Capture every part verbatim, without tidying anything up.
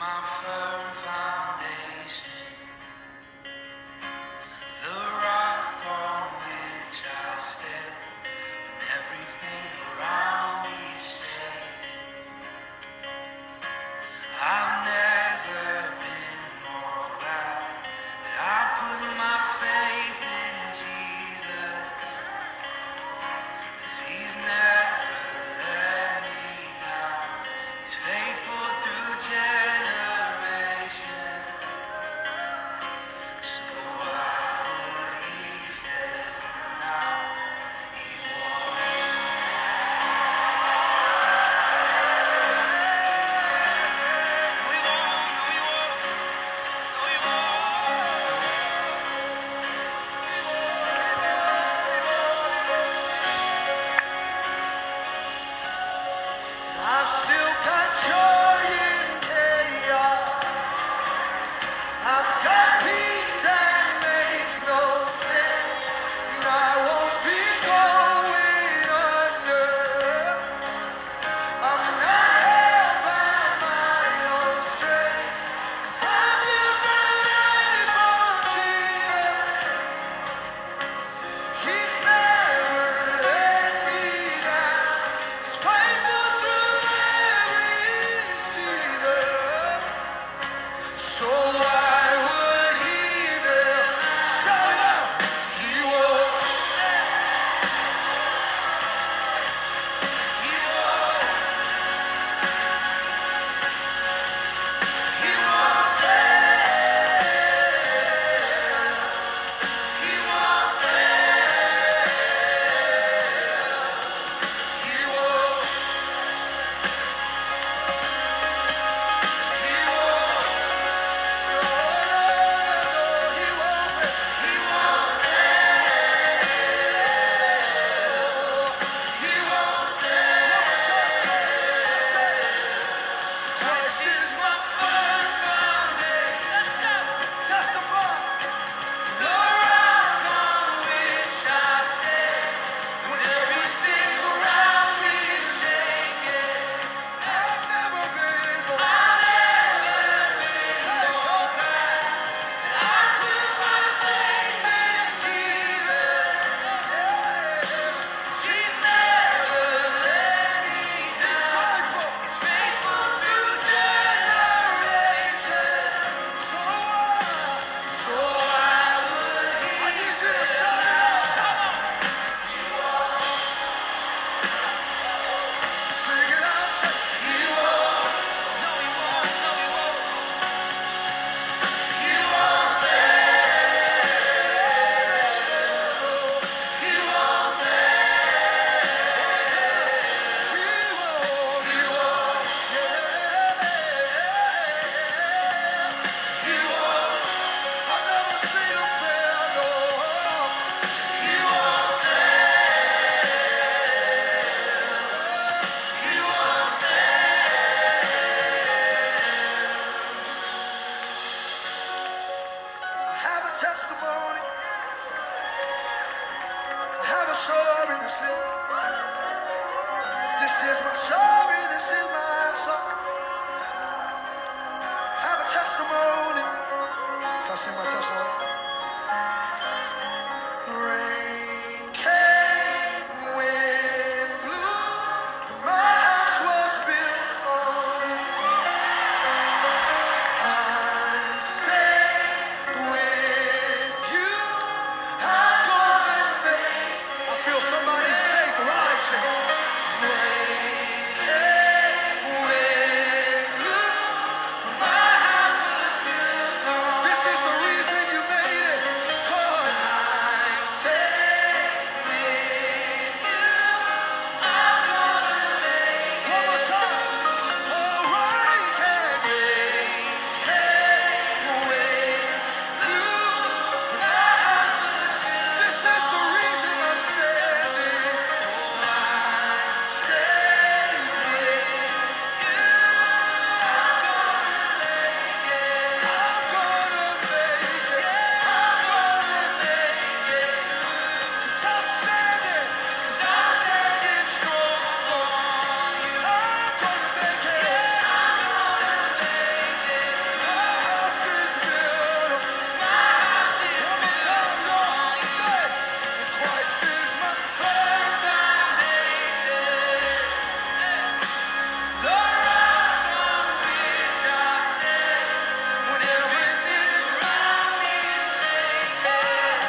my firm foundation, the rock on which I stand when everything around me is shaking. I've never been more glad that I put my faith in Jesus, 'cause he's never let me down. He's faithful through generations. So why would he fail now? He won't. No, he won't. No, he won't. No, he won't. I've still got joy in chaos. I've got peace that makes no sense, and I won't be going under. I'm not held by my own strength, 'cause I live my life on Jesus. He's never let me down. He's faithful through every season. So why would he fail? Shout it out. He won't. He won't. He won't fail. He won't fail. He won't. He won't. No, no, no, he won't fail. He won't fail. He won't fail. Say, Christ is my firm foundation. Let's go. Testify. The rock on which I stand when everything around me is shaking. I've never been more. I've never been more glad that I put my faith in Jesus. Yeah. He's never let me down. He's faithful. He's faithful through generations. So why, so why would he? I need you to shout it out. Sing it out. Say, he won't. No, he won't. No, he won't. He won't fail. He won't fail. He won't. He won't. Yeah. He won't. I've never seen him fail. No. He won't fail. He won't fail. I have a testimony. I have a story to sing. This is my story. This is my song. I have a testimony. Can I sing my testimony? Rain came, wind blew, my house was built on it. I'm safe with you. I'm gonna make. I feel somebody's faith rising. Rain The rock on which I stand when everything around me is shaking.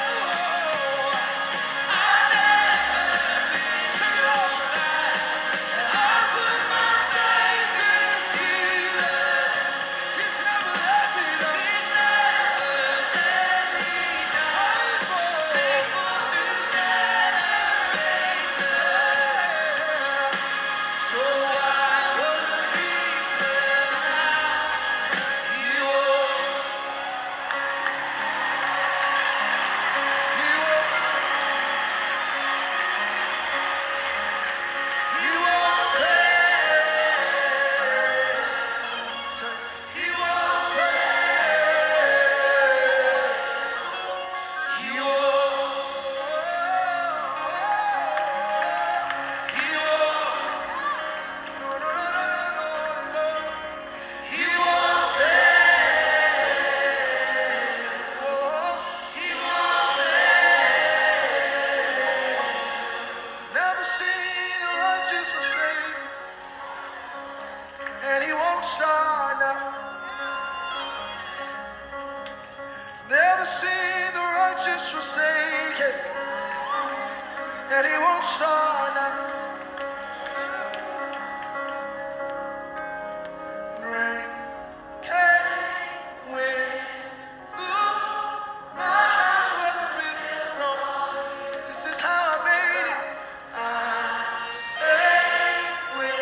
I never been sure that I put my faith in Jesus. He's never let me down. He's never let me down. Faithful through generations. So I will declare He will, He will, He will fail. Say, He will fail. He will, He will, no, no, no, no, no, no. He will fail. He will fail. Never seen the righteous forsaken, and He won't start now. Never seen the righteous forsaken, and He won't start now. Rain came, wind blew, my house wasn't built on. This is how I made it. I'm safe with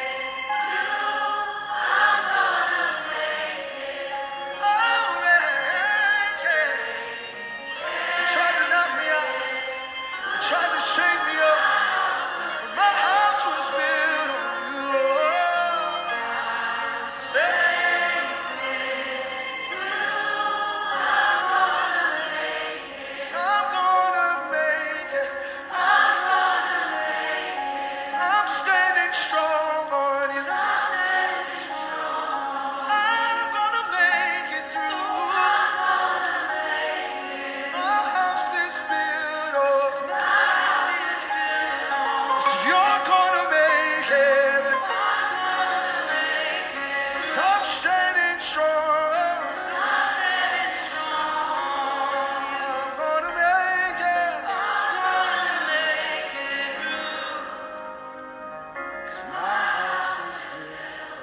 oh, rain came. They tried to knock me out. They tried to shake me up. But my house was built on you. I'm safe. So I'm gonna make it. I'm standing strong on you. I'm gonna make it through. My house is built on so you're gonna make it. So I'm standing strong. I'm gonna make it. 'Cause my house is built.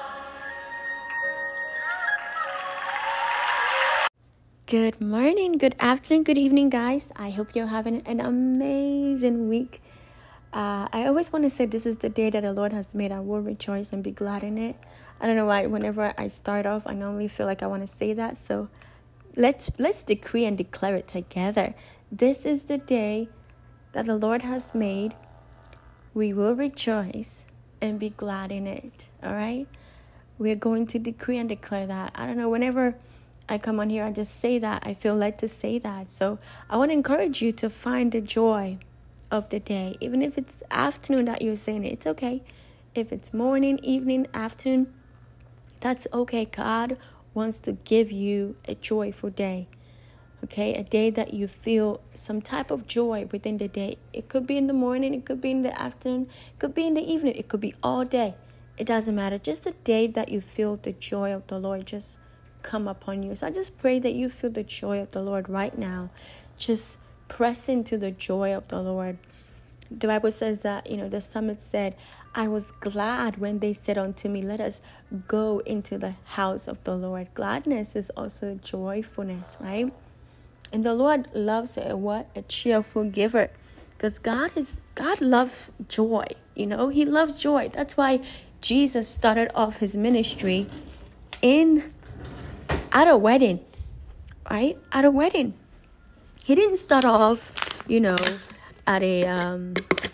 Good morning, good afternoon, good evening, guys. I hope you're having an amazing week. Uh, I always want to say this is the day that the Lord has made. I will rejoice and be glad in it. I don't know why. Whenever I start off, I normally feel like I want to say that. So let's let's decree and declare it together. This is the day that the Lord has made. We will rejoice and be glad in it. All right. We're going to decree and declare that. I don't know. Whenever I come on here, I just say that. I feel led to say that. So I want to encourage you to find the joy of the day. Even if it's afternoon that you're saying it, it's okay. If it's morning, evening, afternoon, that's okay. God wants to give you a joyful day. Okay, a day that you feel some type of joy within the day. It could be in the morning, it could be in the afternoon, it could be in the evening, it could be all day. It doesn't matter. Just a day that you feel the joy of the Lord just come upon you. So I just pray that you feel the joy of the Lord right now. Just press into the joy of the Lord. The Bible says that, you know, the psalmist said, I was glad when they said unto me, let us go into the house of the Lord. Gladness is also joyfulness, right? And the Lord loves a what? A cheerful giver. Because God is God loves joy. You know, He loves joy. That's why Jesus started off His ministry in at a wedding. Right? At a wedding. He didn't start off, you know, at a um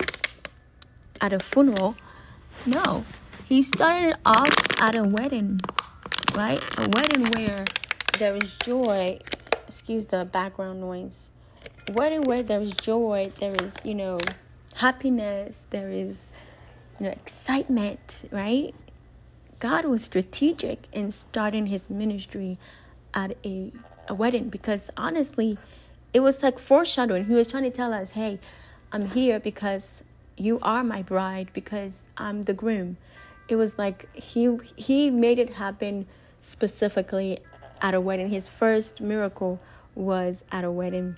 at a funeral. No. He started off at a wedding. Right? A wedding where there is joy. Excuse the background noise. Wedding where there is joy, there is, you know, happiness, there is, you know, excitement, right? God was strategic in starting His ministry at a, a wedding because honestly, it was like foreshadowing. He was trying to tell us, hey, I'm here because you are my bride because I'm the groom. It was like he he made it happen specifically at a wedding. His first miracle was at a wedding.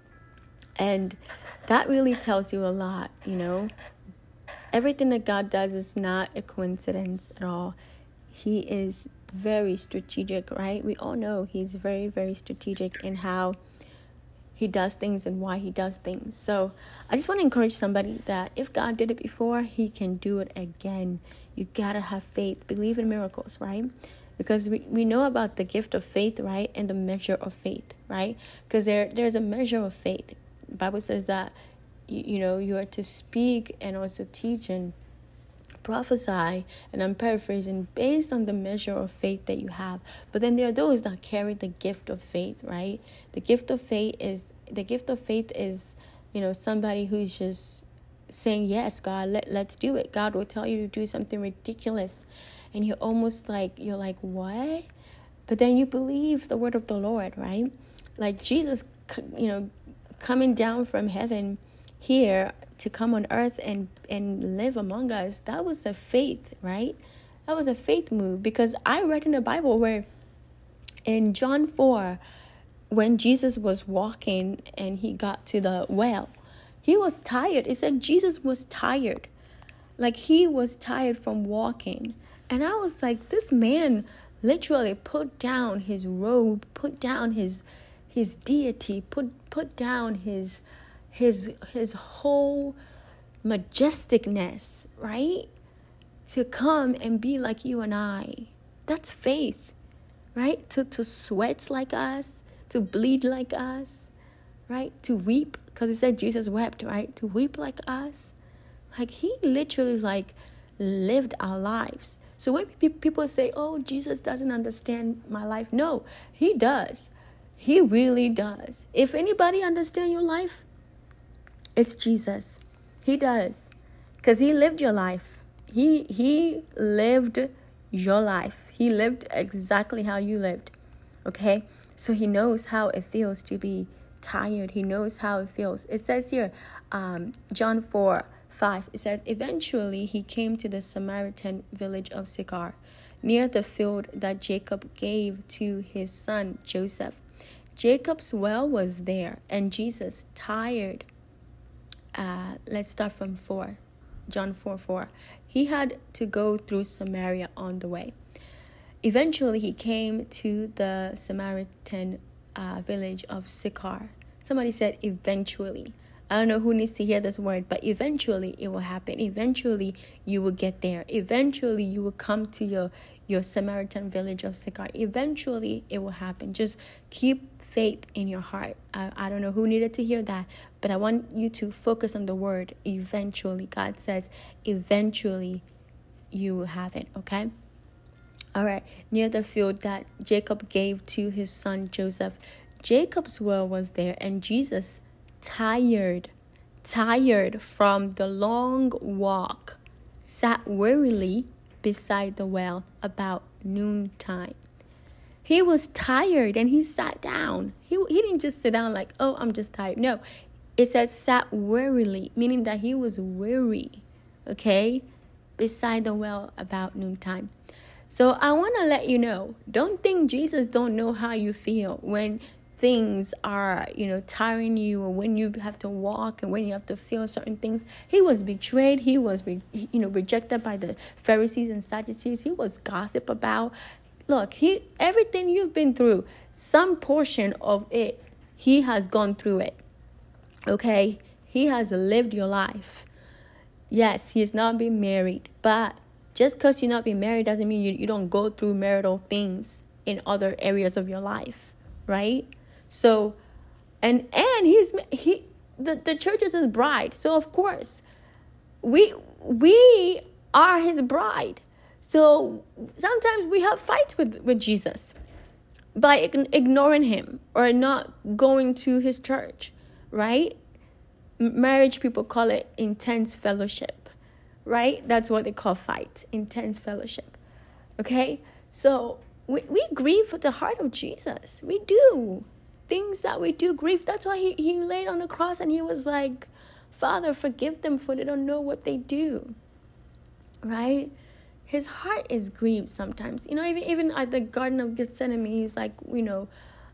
And that really tells you a lot, you know. Everything that God does is not a coincidence at all. He is very strategic, right? We all know he's very, very strategic in how he does things and why he does things. So I just want to encourage somebody that if God did it before, he can do it again. You got to have faith. Believe in miracles, right? Because we, we know about the gift of faith, right? And the measure of faith, right? Because there there's a measure of faith. The Bible says that, you, you know, you are to speak and also teach and prophesy, and I'm paraphrasing, based on the measure of faith that you have. But then there are those that carry the gift of faith, right? The gift of faith is the gift of faith is, you know, somebody who's just saying, yes, God, let, let's do it. God will tell you to do something ridiculous, and you're almost like, you're like, what? But then you believe the word of the Lord, right? Like Jesus, you know, coming down from heaven here to come on earth and, and live among us. That was a faith, right? That was a faith move, because I read in the Bible where in John four, when Jesus was walking and he got to the well, he was tired. It said Jesus was tired. Like he was tired from walking. And I was like, this man literally put down his robe, put down his his deity, put put down his his his whole majesticness, right? To come and be like you and I. That's faith, right? To to sweat like us, to bleed like us, right? To weep, because it said Jesus wept, right? To weep like us. Like he literally like lived our lives. So when people say, oh, Jesus doesn't understand my life. No, he does. He really does. If anybody understands your life, it's Jesus. He does. Because he lived your life. He he lived your life. He lived exactly how you lived. Okay? So he knows how it feels to be tired. He knows how it feels. It says here, um, John four five, it says, eventually he came to the Samaritan village of Sychar, near the field that Jacob gave to his son Joseph. Jacob's well was there, and Jesus, tired, uh, let's start from four, John four four. He had to go through Samaria on the way. Eventually, he came to the Samaritan uh, village of Sychar. Somebody said eventually. I don't know who needs to hear this word, but eventually it will happen. Eventually you will get there. Eventually you will come to your, your Samaritan village of Sychar. Eventually it will happen. Just keep faith in your heart. I, I don't know who needed to hear that, but I want you to focus on the word eventually. God says eventually you will have it, okay? All right, near the field that Jacob gave to his son Joseph. Jacob's well was there, and Jesus, tired, tired from the long walk, sat wearily beside the well about noontime. He was tired and he sat down. He, he didn't just sit down like, oh, I'm just tired. No, it says sat wearily, meaning that he was weary, okay, beside the well about noontime. So I want to let you know, don't think Jesus don't know how you feel when things are, you know, tiring you, or when you have to walk and when you have to feel certain things. He was betrayed. He was, re- you know, rejected by the Pharisees and Sadducees. He was gossiped about. Look, he everything you've been through, some portion of it, he has gone through it. Okay? He has lived your life. Yes, he has not been married, but just because you're not being married doesn't mean you, you don't go through marital things in other areas of your life, right? So, and and he's he the, the church is his bride. So of course, we we are his bride. So sometimes we have fights with, with Jesus by ignoring him or not going to his church, right? Marriage people call it intense fellowship, right? That's what they call fight, intense fellowship. Okay? So we, we grieve with the heart of Jesus. We do. Things that we do grieve. That's why he, he laid on the cross and he was like, Father, forgive them, for they don't know what they do. Right? His heart is grieved sometimes. You know, even, even at the Garden of Gethsemane, he's like, you know,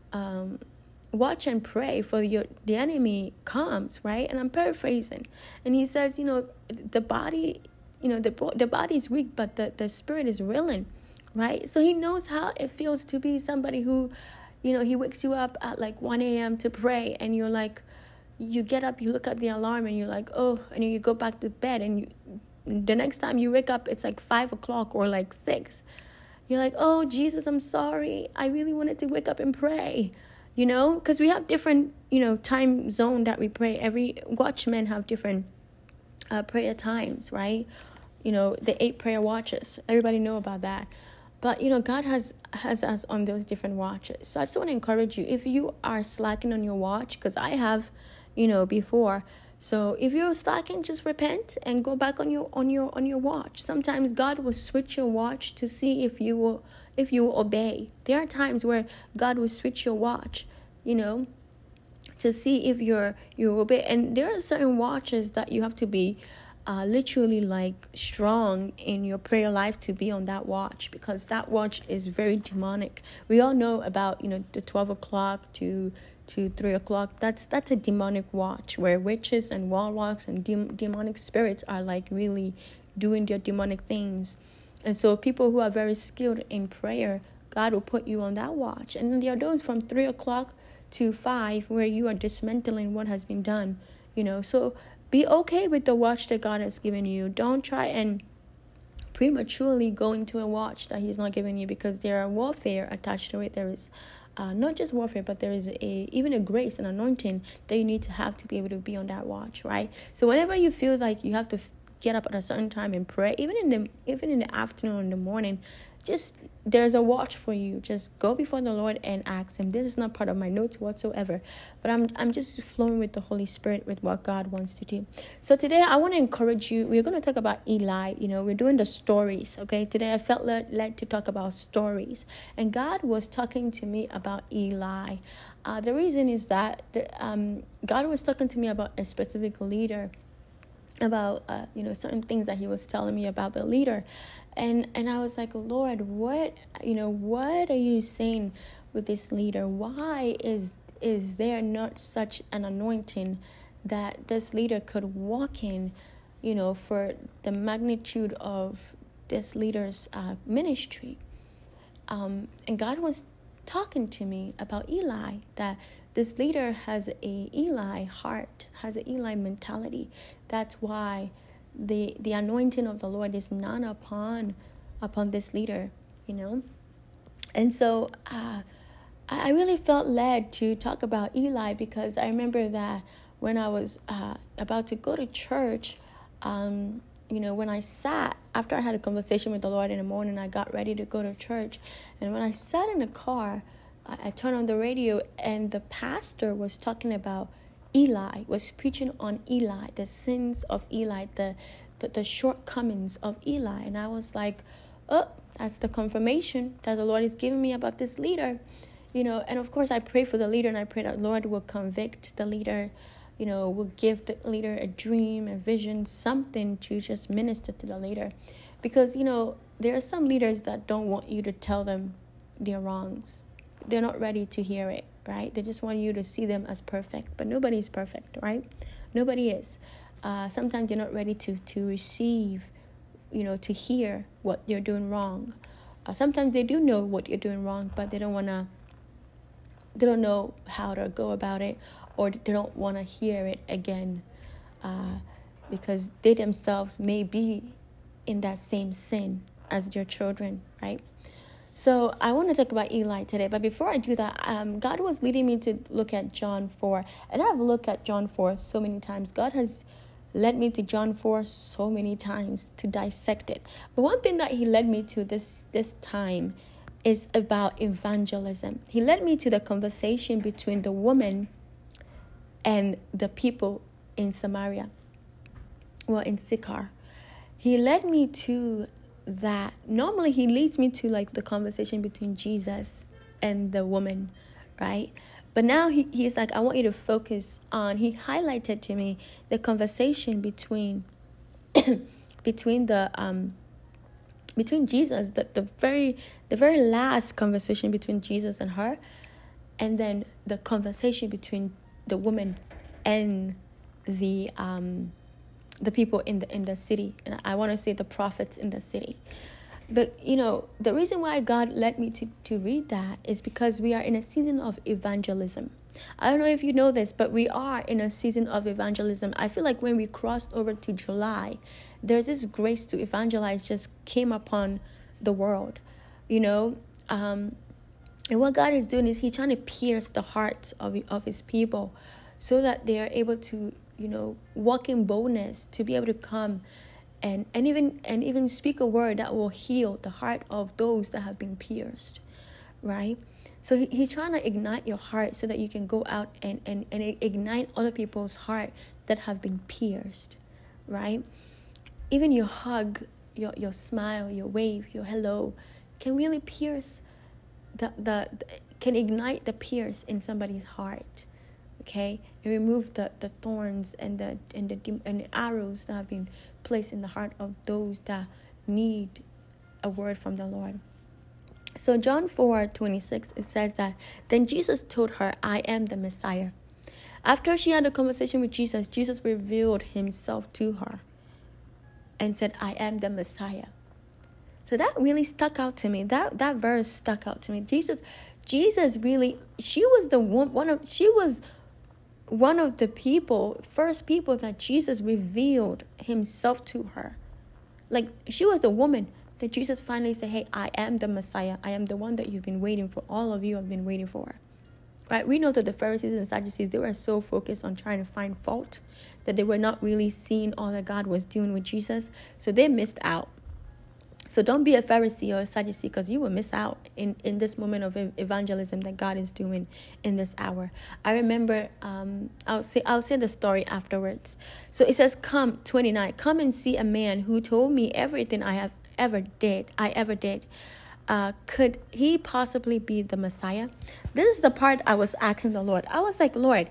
um, watch and pray, for your the enemy comes, right? And I'm paraphrasing. And he says, you know, the body, you know, the, the body is weak, but the, the spirit is willing, right? So he knows how it feels to be somebody who, you know, he wakes you up at like one a.m. to pray, and you're like, you get up, you look at the alarm, and you're like, oh, and you go back to bed, and you, the next time you wake up, it's like five o'clock or like six. You're like, oh, Jesus, I'm sorry. I really wanted to wake up and pray, you know, because we have different, you know, time zone that we pray. Every watchmen have different uh, prayer times, right? You know, the eight prayer watches. Everybody know about that. But, you know, God has, has us on those different watches. So I just want to encourage you, if you are slacking on your watch, because I have, you know, before. So if you're slacking, just repent and go back on your on your on your watch. Sometimes God will switch your watch to see if you will if you will obey. There are times where God will switch your watch, you know, to see if you're you obey. And there are certain watches that you have to be uh, literally like strong in your prayer life to be on that watch, because that watch is very demonic. We all know about, you know, the twelve o'clock to to three o'clock. That's that's a demonic watch where witches and warlocks and de- demonic spirits are like really doing their demonic things. And so people who are very skilled in prayer, God will put you on that watch. And then there are those from three o'clock to five where you are dismantling what has been done, you know. So be okay with the watch that God has given you. Don't try and prematurely go into a watch that he's not giving you, because there are warfare attached to it. There is Uh, not just warfare, but there is a even a grace and anointing that you need to have to be able to be on that watch, right? So whenever you feel like you have to f- get up at a certain time and pray, even in the even in the afternoon or in the morning, just there's a watch for you. Just go before the Lord and ask him. This is not part of my notes whatsoever, but I'm I'm just flowing with the Holy Spirit with what God wants to do. So today I want to encourage you. We're going to talk about Eli. You know, we're doing the stories. Okay, today I felt led, led to talk about stories, and God was talking to me about Eli. Uh, the reason is that the, um, God was talking to me about a specific leader, about uh, you know certain things that he was telling me about the leader. And and I was like, Lord, what, you know, what are you saying with this leader? Why is is there not such an anointing that this leader could walk in, you know, for the magnitude of this leader's uh, ministry? Um, and God was talking to me about Eli, that this leader has a Eli heart, has an Eli mentality. That's why the the anointing of the Lord is not upon upon this leader, you know. And so uh, I really felt led to talk about Eli, because I remember that when I was uh, about to go to church, um, you know, when I sat, after I had a conversation with the Lord in the morning, I got ready to go to church. And when I sat in the car, I, I turned on the radio, and the pastor was talking about Eli, was preaching on Eli, the sins of Eli, the, the, the shortcomings of Eli. And I was like, oh, that's the confirmation that the Lord is giving me about this leader. You know, and of course I pray for the leader, and I pray that the Lord will convict the leader, you know, will give the leader a dream, a vision, something to just minister to the leader. Because, you know, there are some leaders that don't want you to tell them their wrongs. They're not ready to hear it, right? They just want you to see them as perfect. But nobody is perfect, right? Nobody is. Uh, sometimes they're not ready to, to receive, you know, to hear what you're doing wrong. Uh, sometimes they do know what you're doing wrong, but they don't want to, they don't know how to go about it, or they don't want to hear it again, uh, because they themselves may be in that same sin as your children, right? So I want to talk about Eli today. But before I do that, um, God was leading me to look at John four. And I've looked at John four so many times. God has led me to John four so many times to dissect it. But one thing that he led me to this, this time is about evangelism. He led me to the conversation between the woman and the people in Samaria. Well, in Sychar. He led me to that. Normally he leads me to like the conversation between Jesus and the woman, right? But now he, he's like, I want you to focus on, he highlighted to me the conversation between between the um between Jesus, the, the very the very last conversation between Jesus and her, and then the conversation between the woman and the um the people in the in the city, and I want to say the prophets in the city. But you know, the reason why God led me to, to read that is because we are in a season of evangelism. I don't know if you know this, but we are in a season of evangelism. I feel like when we crossed over to July, there's this grace to evangelize just came upon the world, you know. Um, and what God is doing is He's trying to pierce the hearts of of His people, so that they are able to, you know, walk in boldness, to be able to come and and even and even speak a word that will heal the heart of those that have been pierced, right? So he, he's trying to ignite your heart so that you can go out and, and, and ignite other people's heart that have been pierced, right? Even your hug, your your smile, your wave, your hello can really pierce the, the, the can ignite the pierce in somebody's heart, okay? And remove the, the thorns and the and the and the arrows that have been placed in the heart of those that need a word from the Lord. So John four twenty-six, it says that, then Jesus told her, I am the Messiah. After she had a conversation with Jesus, Jesus revealed himself to her and said, I am the Messiah. So that really stuck out to me. That that verse stuck out to me. Jesus, Jesus really, she was the one, one of, she was one of the people, first people that Jesus revealed himself to her. Like, she was the woman that Jesus finally said, hey, I am the Messiah. I am the one that you've been waiting for. All of you have been waiting for. Right? We know that the Pharisees and Sadducees, they were so focused on trying to find fault that they were not really seeing all that God was doing with Jesus. So they missed out. So don't be a Pharisee or a Sadducee, because you will miss out in, in this moment of evangelism that God is doing in this hour. I remember, um, I'll say I'll say the story afterwards. So it says, come, twenty-nine, come and see a man who told me everything I have ever did, I ever did. Uh, could he possibly be the Messiah? This is the part I was asking the Lord. I was like, Lord,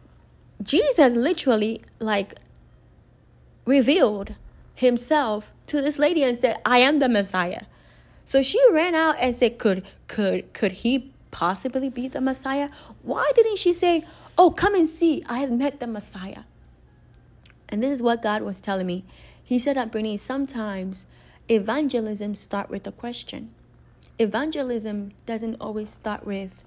Jesus literally like revealed himself to this lady and said, I am the Messiah. So she ran out and said, could could could he possibly be the Messiah? Why didn't she say, oh, come and see, I have met the Messiah? And this is what God was telling me. He said that, Brittany, sometimes evangelism start with a question. Evangelism doesn't always start with,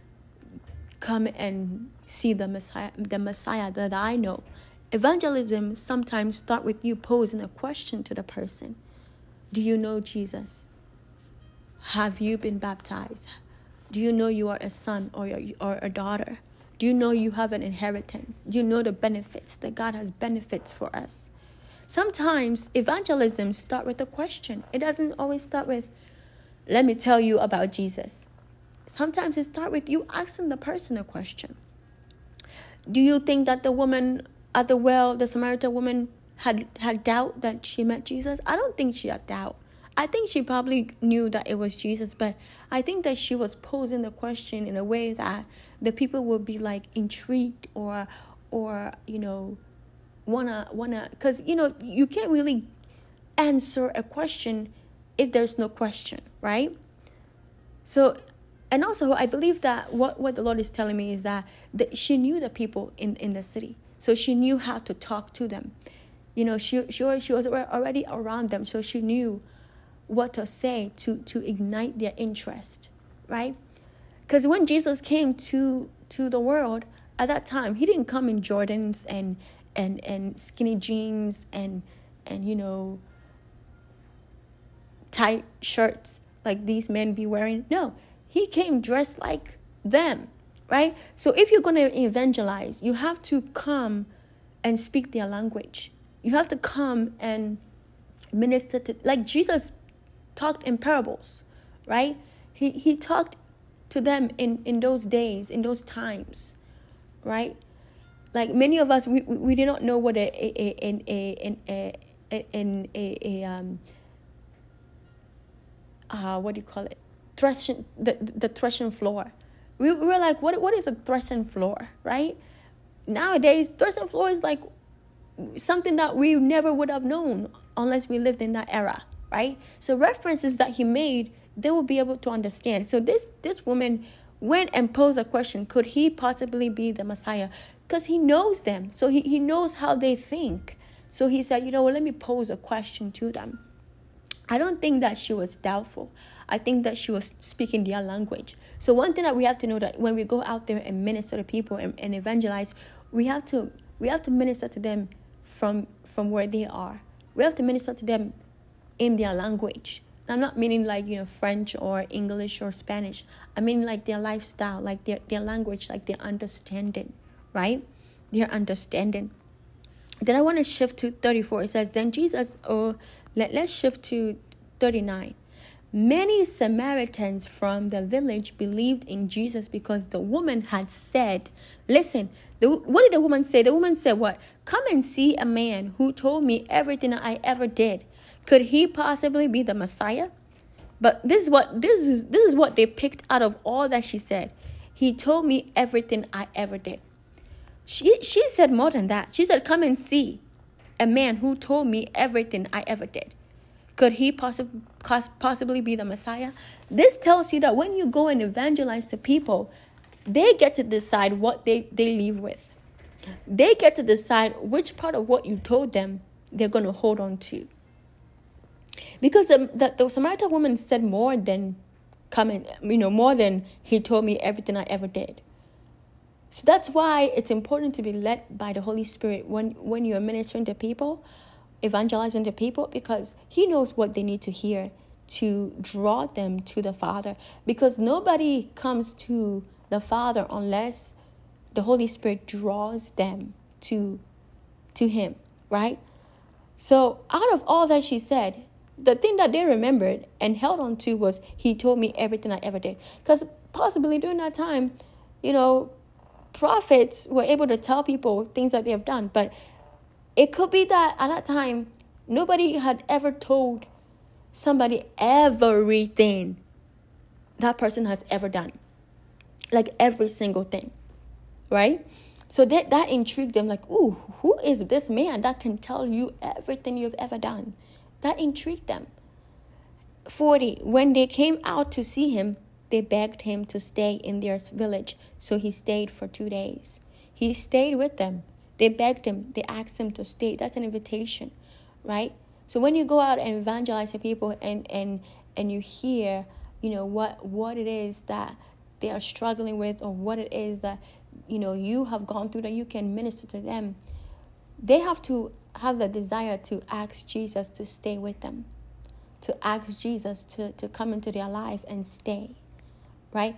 come and see the Messiah, the Messiah that I know. Evangelism sometimes start with you posing a question to the person. Do you know Jesus? Have you been baptized? Do you know you are a son or, a, or a daughter? Do you know you have an inheritance? Do you know the benefits, that God has benefits for us? Sometimes evangelism start with a question. It doesn't always start with, let me tell you about Jesus. Sometimes it starts with you asking the person a question. Do you think that the woman at the well, the Samaritan woman, had, had doubt that she met Jesus? I don't think she had doubt. I think she probably knew that it was Jesus, but I think that she was posing the question in a way that the people would be like intrigued or, or you know, wanna wanna, because you know you can't really answer a question if there's no question, right? So, and also I believe that what, what the Lord is telling me is that the, she knew the people in, in the city. So she knew how to talk to them. You know, she, she, she was already around them. So she knew what to say to, to ignite their interest, right? Because when Jesus came to, to the world at that time, he didn't come in Jordans and, and, and skinny jeans and, and, you know, tight shirts like these men be wearing. No, he came dressed like them. Right? So if you're going to evangelize, you have to come and speak their language. You have to come and minister to, like Jesus talked in parables, right? He he talked to them in, in those days, in those times, right? Like many of us, we, we, we did not know what a a a a a a, a, a, a um uh what do you call it? Threshing the the threshing floor. We, we were like, what what is a threshing floor, right? Nowadays, threshing floor is like something that we never would have known unless we lived in that era, right? So references that he made, they will be able to understand. So this this woman went and posed a question: could he possibly be the Messiah? Because he knows them, so he, he knows how they think. So he said, you know what, let me pose a question to them. I don't think that she was doubtful. I think that she was speaking their language. So one thing that we have to know, that when we go out there and minister to people and, and evangelize, we have to we have to minister to them from from where they are. We have to minister to them in their language. I'm not meaning like, you know, French or English or Spanish. I mean like their lifestyle, like their, their language, like their understanding, right? Their understanding. Then I want to shift to thirty-four. It says, then Jesus, oh, let, let's shift to thirty-nine. Many Samaritans from the village believed in Jesus because the woman had said, listen, the, what did the woman say? The woman said what? Come and see a man who told me everything I ever did. Could he possibly be the Messiah? But this is what this is this is what they picked out of all that she said. He told me everything I ever did. She she said more than that. She said, come and see a man who told me everything I ever did. Could he possibly possibly be the Messiah? This tells you that when you go and evangelize to people, they get to decide what they, they leave with. They get to decide which part of what you told them they're going to hold on to. Because the, the, the Samaritan woman said more than coming, you know, more than he told me everything I ever did. So that's why it's important to be led by the Holy Spirit when, when you're ministering to people, evangelizing to people, because he knows what they need to hear to draw them to the Father. Because nobody comes to the Father unless the Holy Spirit draws them to, to him, right? So out of all that she said, the thing that they remembered and held on to was, he told me everything I ever did. Because possibly during that time, you know, prophets were able to tell people things that they have done. But it could be that at that time, nobody had ever told somebody everything that person has ever done. Like every single thing, right? So that, that intrigued them, like, ooh, who is this man that can tell you everything you've ever done? That intrigued them. forty, when they came out to see him, they begged him to stay in their village. So he stayed for two days. He stayed with them. They begged him. They asked him to stay. That's an invitation, right? So when you go out and evangelize to people and, and, and you hear, you know, what, what it is that they are struggling with, or what it is that, you know, you have gone through, that you can minister to them, they have to have the desire to ask Jesus to stay with them, to ask Jesus to, to come into their life and stay, right?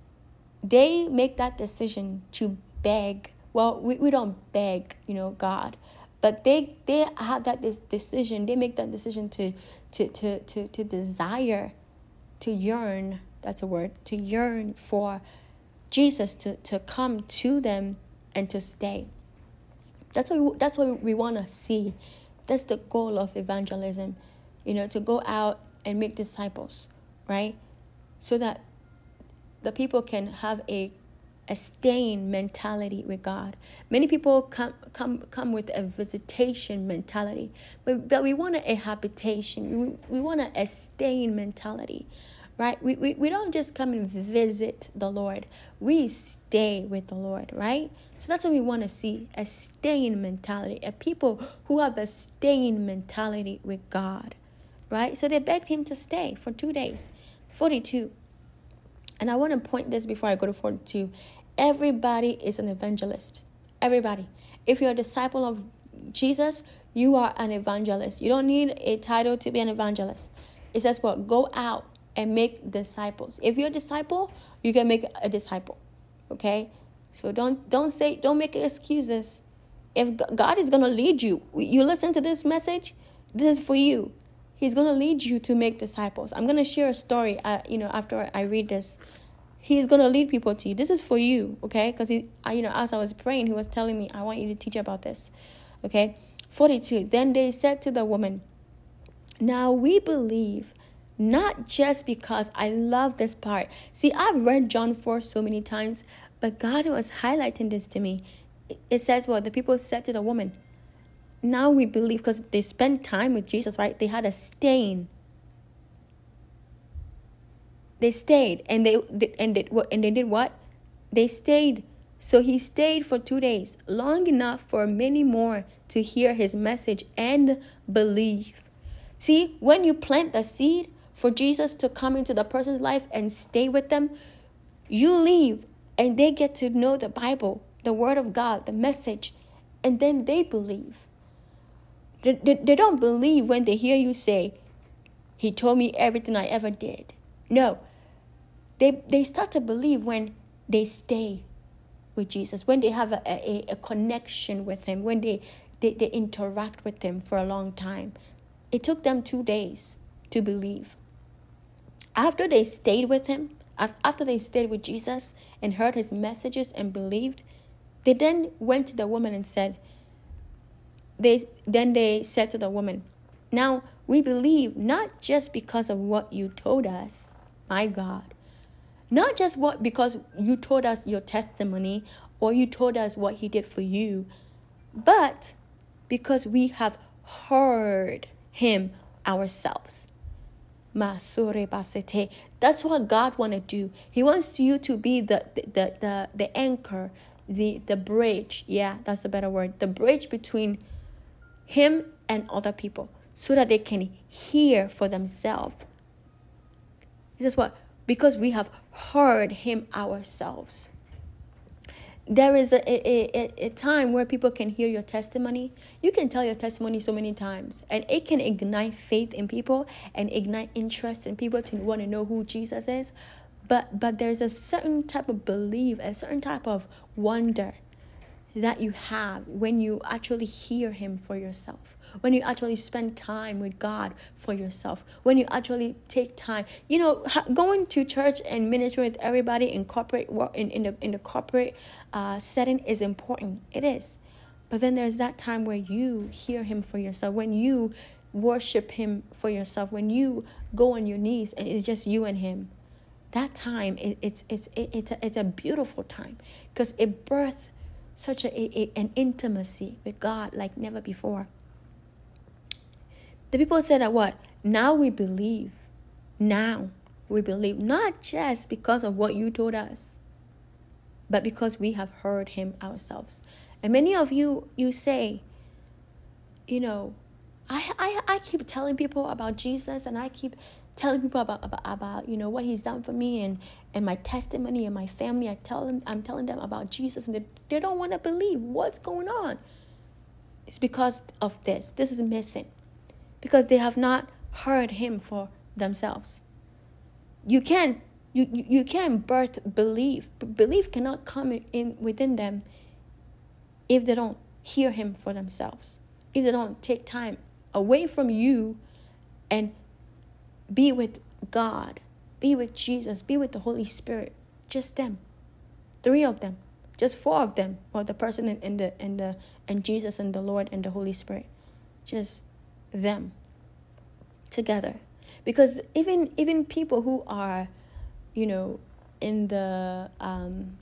They make that decision to beg. Well, we, we don't beg, you know, God, but they they have that this decision. They make that decision to to to to to desire, to yearn. That's a word. To yearn for Jesus to to come to them and to stay. That's what we, that's what we want to see. That's the goal of evangelism, you know, to go out and make disciples, right? So that the people can have a a staying mentality with God. Many people come come come with a visitation mentality, but, but we want a, a habitation. We, we want a, a staying mentality, right? We, we we don't just come and visit the Lord. We stay with the Lord, right? So that's what we want to see, a staying mentality, a people who have a staying mentality with God, right? So they begged him to stay for two days, forty-two. And I want to point this before I go to forty-two. Everybody is an evangelist. Everybody. If you're a disciple of Jesus, you are an evangelist. You don't need a title to be an evangelist. It says what? Go out and make disciples. If you're a disciple, you can make a disciple. Okay? So don't don't say, don't make excuses. If God is going to lead you, you listen to this message, this is for you. He's going to lead you to make disciples. I'm going to share a story, uh, you know, after I read this. He's going to lead people to you. This is for you, okay? Because, he, I, you know, as I was praying, he was telling me, I want you to teach about this, okay? forty-two, then they said to the woman, now we believe Not just because I love this part. See, I've read John four so many times, but God was highlighting this to me. It says, well, the people said to the woman, now we believe, because they spent time with Jesus, right? They had a stain. They stayed, and they and they, and they did what? They stayed. So he stayed for two days, long enough for many more to hear his message and believe. See, when you plant the seed for Jesus to come into the person's life and stay with them, you leave and they get to know the Bible, the Word of God, the message, and then they believe. They, they, they don't believe when they hear you say, he told me everything I ever did. No, they, they start to believe when they stay with Jesus, when they have a, a, a connection with him, when they, they, they interact with him for a long time. It took them two days to believe. After they stayed with him, after they stayed with Jesus and heard his messages and believed, they then went to the woman and said, they then they said to the woman, now we believe not just because of what you told us, my God, not just what because you told us your testimony or you told us what he did for you, but because we have heard him ourselves. That's what God wants to do. He wants you to be the the, the, the, the anchor, the, the bridge. Yeah, that's the better word. The bridge between him and other people so that they can hear for themselves. This is what? Because we have heard him ourselves. There is a, a, a, a time where people can hear your testimony. You can tell your testimony so many times, and it can ignite faith in people and ignite interest in people to want to know who Jesus is. But but there's a certain type of belief, a certain type of wonder that you have when you actually hear him for yourself, when you actually spend time with God for yourself, when you actually take time. You know, going to church and ministering with everybody in corporate work, in, in the in the corporate uh, setting is important. It is. But then there's that time where you hear him for yourself, when you worship him for yourself, when you go on your knees and it's just you and him. That time, it, it's it's it, it's a, it's a beautiful time because it births such a, a an intimacy with God like never before. The people said that what? Now we believe. Now we believe. Not just because of what you told us, but because we have heard him ourselves. And many of you, you say, you know, I I, I keep telling people about Jesus, and I keep telling people about, about, about you know, what he's done for me and, and my testimony and my family. I tell them, I'm telling them about Jesus, and they, they don't want to believe what's going on. It's because of this. This is missing. Because they have not heard him for themselves. You can you, you, you can birth belief. Belief cannot come in within them if they don't hear him for themselves. If they don't take time away from you and be with God, be with Jesus, be with the Holy Spirit. Just them. Three of them. Just four of them. Or the person in, in the in the and Jesus and the Lord and the Holy Spirit. Just them together. Because even even people who are, you know, in the um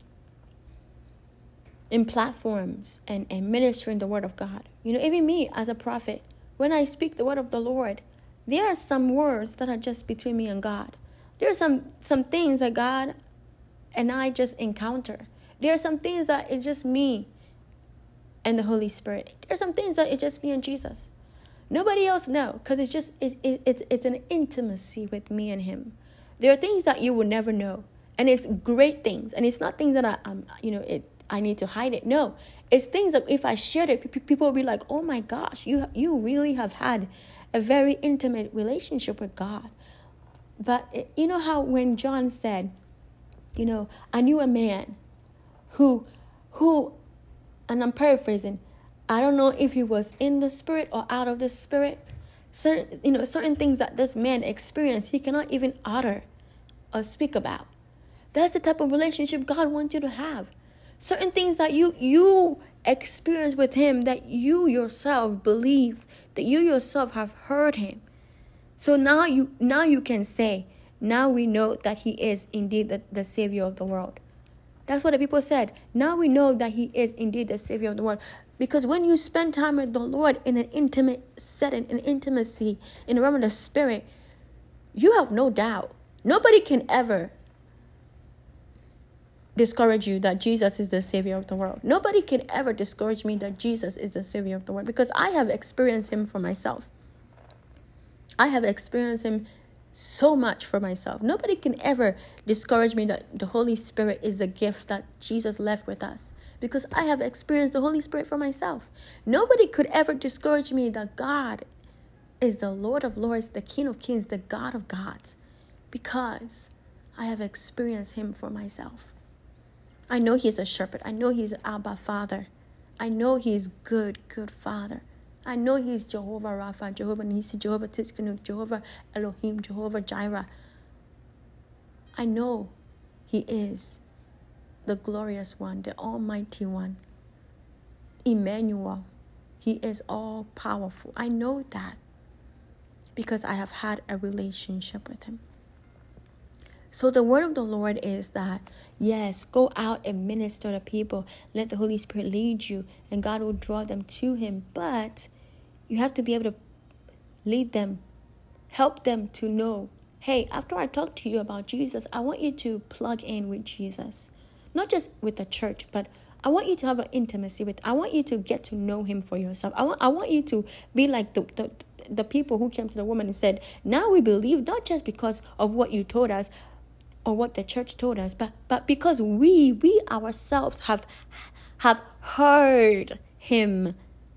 in platforms and, and ministering the word of God. You know, even me as a prophet, when I speak the word of the Lord, there are some words that are just between me and God. There are some, some things that God and I just encounter. There are some things that it's just me and the Holy Spirit. There are some things that it's just me and Jesus. Nobody else knows, because it's just it, it, it's it's an intimacy with me and him. There are things that you will never know, and it's great things, and it's not things that I um you know it I need to hide it. No, it's things that if I shared it, people will be like, oh my gosh, you you really have had a very intimate relationship with God. But it, you know how when John said, you know, I knew a man who, who, and I'm paraphrasing, I don't know if he was in the spirit or out of the spirit. Certain, you know, certain things that this man experienced, he cannot even utter or speak about. That's the type of relationship God wants you to have. Certain things that you you experience with him, that you yourself believe, that you yourself have heard him. So now you now you can say, now we know that he is indeed the, the Savior of the world. That's what the people said. Now we know that he is indeed the Savior of the world. Because when you spend time with the Lord in an intimate setting, in intimacy, in the realm of the Spirit, you have no doubt. Nobody can ever discourage you that Jesus is the Savior of the world. Nobody can ever discourage me that Jesus is the Savior of the world, because I have experienced him for myself. I have experienced him so much for myself. Nobody can ever discourage me that the Holy Spirit is the gift that Jesus left with us, because I have experienced the Holy Spirit for myself. Nobody could ever discourage me that God is the Lord of Lords, the King of Kings, the God of gods, because I have experienced him for myself. I know he's a shepherd. I know he's Abba Father. I know he's good, good Father. I know he's Jehovah Rapha, Jehovah Nisi, Jehovah Tiskanu, Jehovah Elohim, Jehovah Jireh. I know he is the glorious one, the almighty one. Emmanuel. He is all powerful. I know that because I have had a relationship with him. So the word of the Lord is that, yes, go out and minister to people. Let the Holy Spirit lead you, and God will draw them to him. But you have to be able to lead them, help them to know, hey, after I talk to you about Jesus, I want you to plug in with Jesus. Not just with the church, but I want you to have an intimacy with, I want you to get to know him for yourself. I want, I want you to be like the, the, the people who came to the woman and said, now we believe, not just because of what you told us, or what the church told us, but but because we we ourselves have have heard him.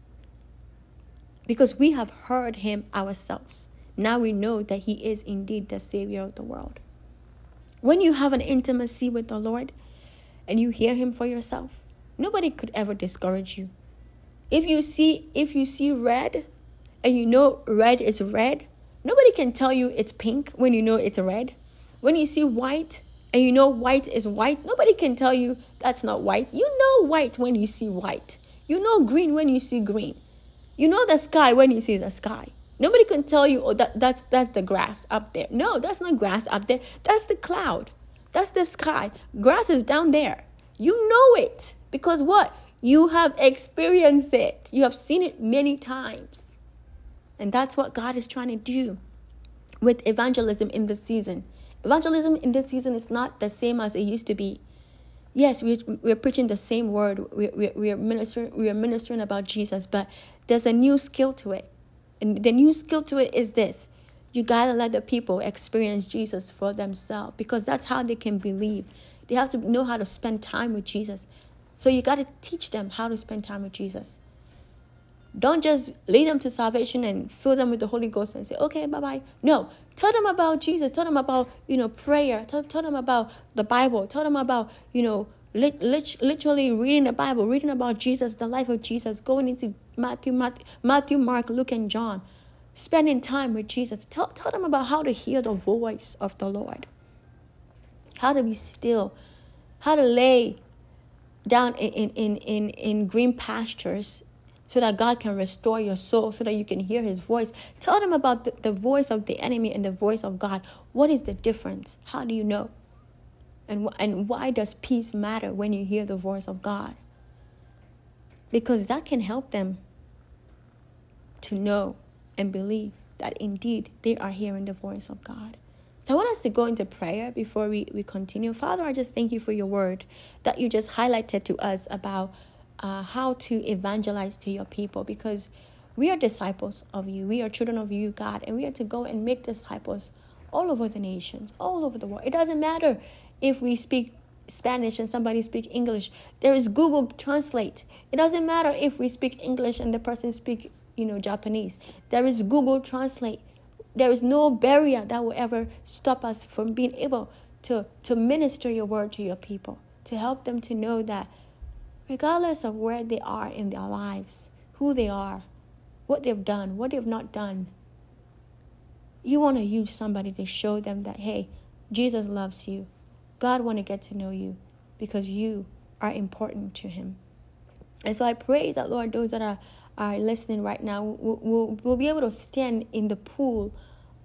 Because we have heard him ourselves. Now we know that he is indeed the Savior of the world. When you have an intimacy with the Lord and you hear him for yourself, nobody could ever discourage you. If you see if you see red and you know red is red, nobody can tell you it's pink when you know it's red. When you see white and you know white is white, nobody can tell you that's not white. You know white when you see white. You know green when you see green. You know the sky when you see the sky. Nobody can tell you, oh, that, that's that's the grass up there. No, that's not grass up there. That's the cloud. That's the sky. Grass is down there. You know it. Because what? You have experienced it. You have seen it many times. And that's what God is trying to do with evangelism in this season. Evangelism in this season is not the same as it used to be. Yes, we, we're preaching the same word. We, we, we, are ministering, we are ministering about Jesus, but there's a new skill to it. And the new skill to it is this. You got to let the people experience Jesus for themselves, because that's how they can believe. They have to know how to spend time with Jesus. So you got to teach them how to spend time with Jesus. Don't just lead them to salvation and fill them with the Holy Ghost and say, okay, bye-bye. No, tell them about Jesus. Tell them about, you know, prayer. Tell, tell them about the Bible. Tell them about, you know, lit, lit, literally reading the Bible, reading about Jesus, the life of Jesus, going into Matthew, Matthew, Matthew, Mark, Luke, and John, spending time with Jesus. Tell, tell them about how to hear the voice of the Lord, how to be still, how to lay down in, in, in, in, in green pastures, so that God can restore your soul, so that you can hear his voice. Tell them about the, the voice of the enemy and the voice of God. What is the difference? How do you know? And, and why does peace matter when you hear the voice of God? Because that can help them to know and believe that indeed they are hearing the voice of God. So I want us to go into prayer before we, we continue. Father, I just thank you for your word that you just highlighted to us about Uh, how to evangelize to your people, because we are disciples of you. We are children of you, God, and we are to go and make disciples all over the nations, all over the world. It doesn't matter if we speak Spanish and somebody speak English. There is Google Translate. It doesn't matter if we speak English and the person speak, you know, Japanese. There is Google Translate. There is no barrier that will ever stop us from being able to, to minister your word to your people, to help them to know that regardless of where they are in their lives, who they are, what they've done, what they've not done, you want to use somebody to show them that, hey, Jesus loves you. God want to get to know you because you are important to him. And so I pray that, Lord, those that are, are listening right now will, will, will be able to stand in the pool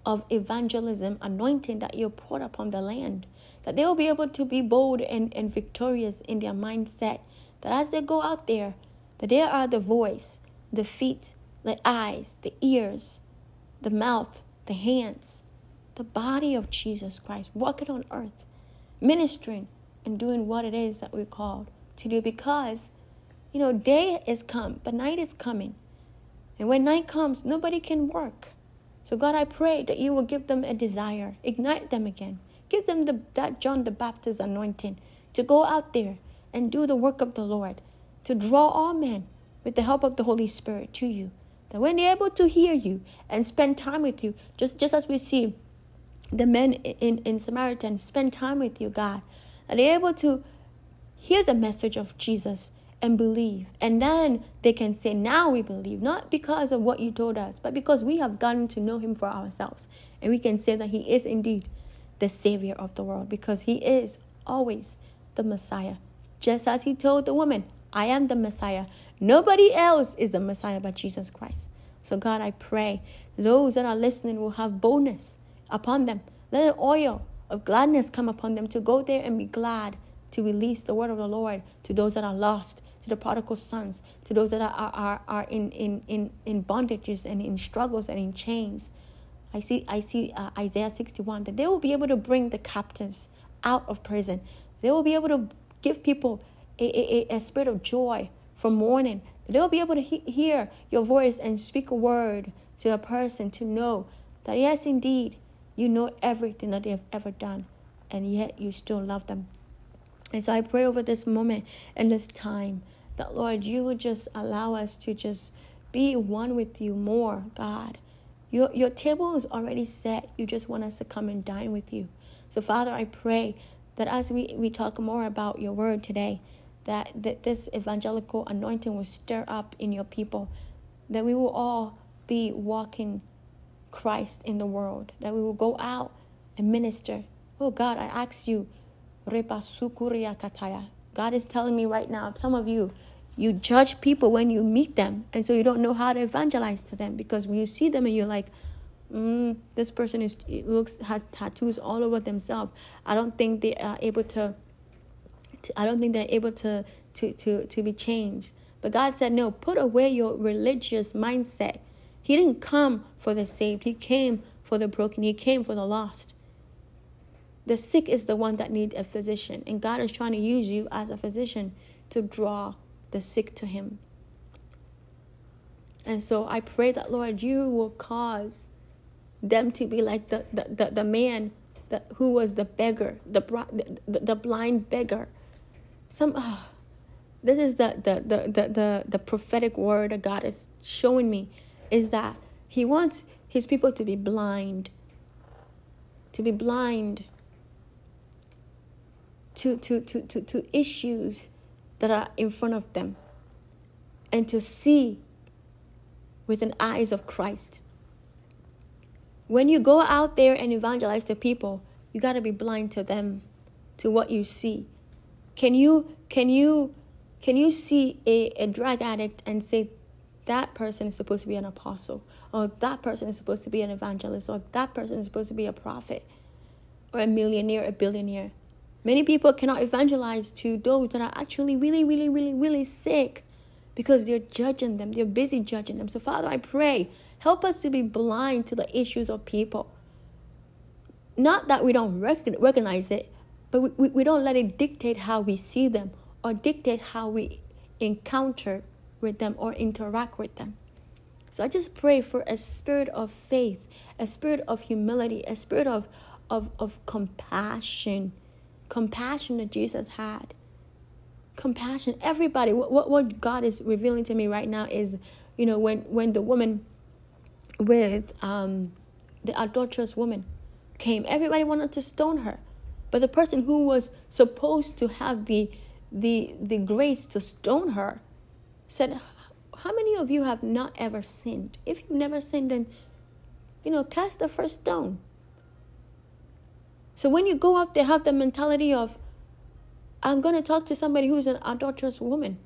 of evangelism anointing that you poured upon the land, that they will be able to be bold and, and victorious in their mindset, that as they go out there, that they are the voice, the feet, the eyes, the ears, the mouth, the hands, the body of Jesus Christ, walking on earth, ministering and doing what it is that we're called to do. Because, you know, day is come, but night is coming. And when night comes, nobody can work. So God, I pray that you will give them a desire, ignite them again. Give them the, that John the Baptist anointing to go out there and do the work of the Lord, to draw all men with the help of the Holy Spirit to you. That when they're able to hear you and spend time with you, just, just as we see the men in, in Samaritan spend time with you, God, that they're able to hear the message of Jesus and believe. And then they can say, now we believe, not because of what you told us, but because we have gotten to know him for ourselves. And we can say that he is indeed the Savior of the world, because he is always the Messiah. Just as he told the woman, I am the Messiah. Nobody else is the Messiah but Jesus Christ. So God, I pray those that are listening will have boldness upon them. Let an oil of gladness come upon them to go there and be glad to release the word of the Lord to those that are lost, to the prodigal sons, to those that are, are, are in, in, in, in bondages and in struggles and in chains. I see I see uh, Isaiah sixty-one, that they will be able to bring the captives out of prison. They will be able to give people a, a, a spirit of joy from mourning. They will be able to he- hear your voice and speak a word to a person to know that, yes, indeed, you know everything that they have ever done, and yet you still love them. And so I pray over this moment and this time that, Lord, you would just allow us to just be one with you more, God. Your, your table is already set. You just want us to come and dine with you. So, Father, I pray that as we, we talk more about your word today, that, that this evangelical anointing will stir up in your people, that we will all be walking Christ in the world, that we will go out and minister. Oh, God, I ask you, God is telling me right now, some of you, you judge people when you meet them, and so you don't know how to evangelize to them, because when you see them and you're like, mm, this person is it looks has tattoos all over themselves. I don't think they are able to, to I don't think they're able to, to, to, to be changed. But God said, no, put away your religious mindset. He didn't come for the saved. He came for the broken. He came for the lost. The sick is the one that needs a physician, and God is trying to use you as a physician to draw the sick to him. And so I pray that, Lord, you will cause them to be like the the, the, the man that who was the beggar, the the, the blind beggar. Some oh, this is the the, the the the the prophetic word that God is showing me, is that he wants his people to be blind. To be blind to to to to, to issues that are in front of them, and to see with an eyes of Christ. When you go out there and evangelize to people, you got to be blind to them, to what you see. Can you can you can you see a, a drug addict and say that person is supposed to be an apostle, or that person is supposed to be an evangelist, or that person is supposed to be a prophet, or a millionaire, a billionaire? Many people cannot evangelize to those that are actually really, really, really, really sick, because they're judging them. They're busy judging them. So, Father, I pray, help us to be blind to the issues of people. Not that we don't rec- recognize it, but we, we, we don't let it dictate how we see them, or dictate how we encounter with them or interact with them. So I just pray for a spirit of faith, a spirit of humility, a spirit of, of, of compassion. Compassion that Jesus had. Compassion. Everybody. What, what what God is revealing to me right now is, you know, when when the woman with um the adulterous woman came, everybody wanted to stone her, but the person who was supposed to have the the the grace to stone her said, "How many of you have not ever sinned? If you've never sinned, then, you know, cast the first stone." So when you go out there, have the mentality of, I'm going to talk to somebody who's an adulterous woman.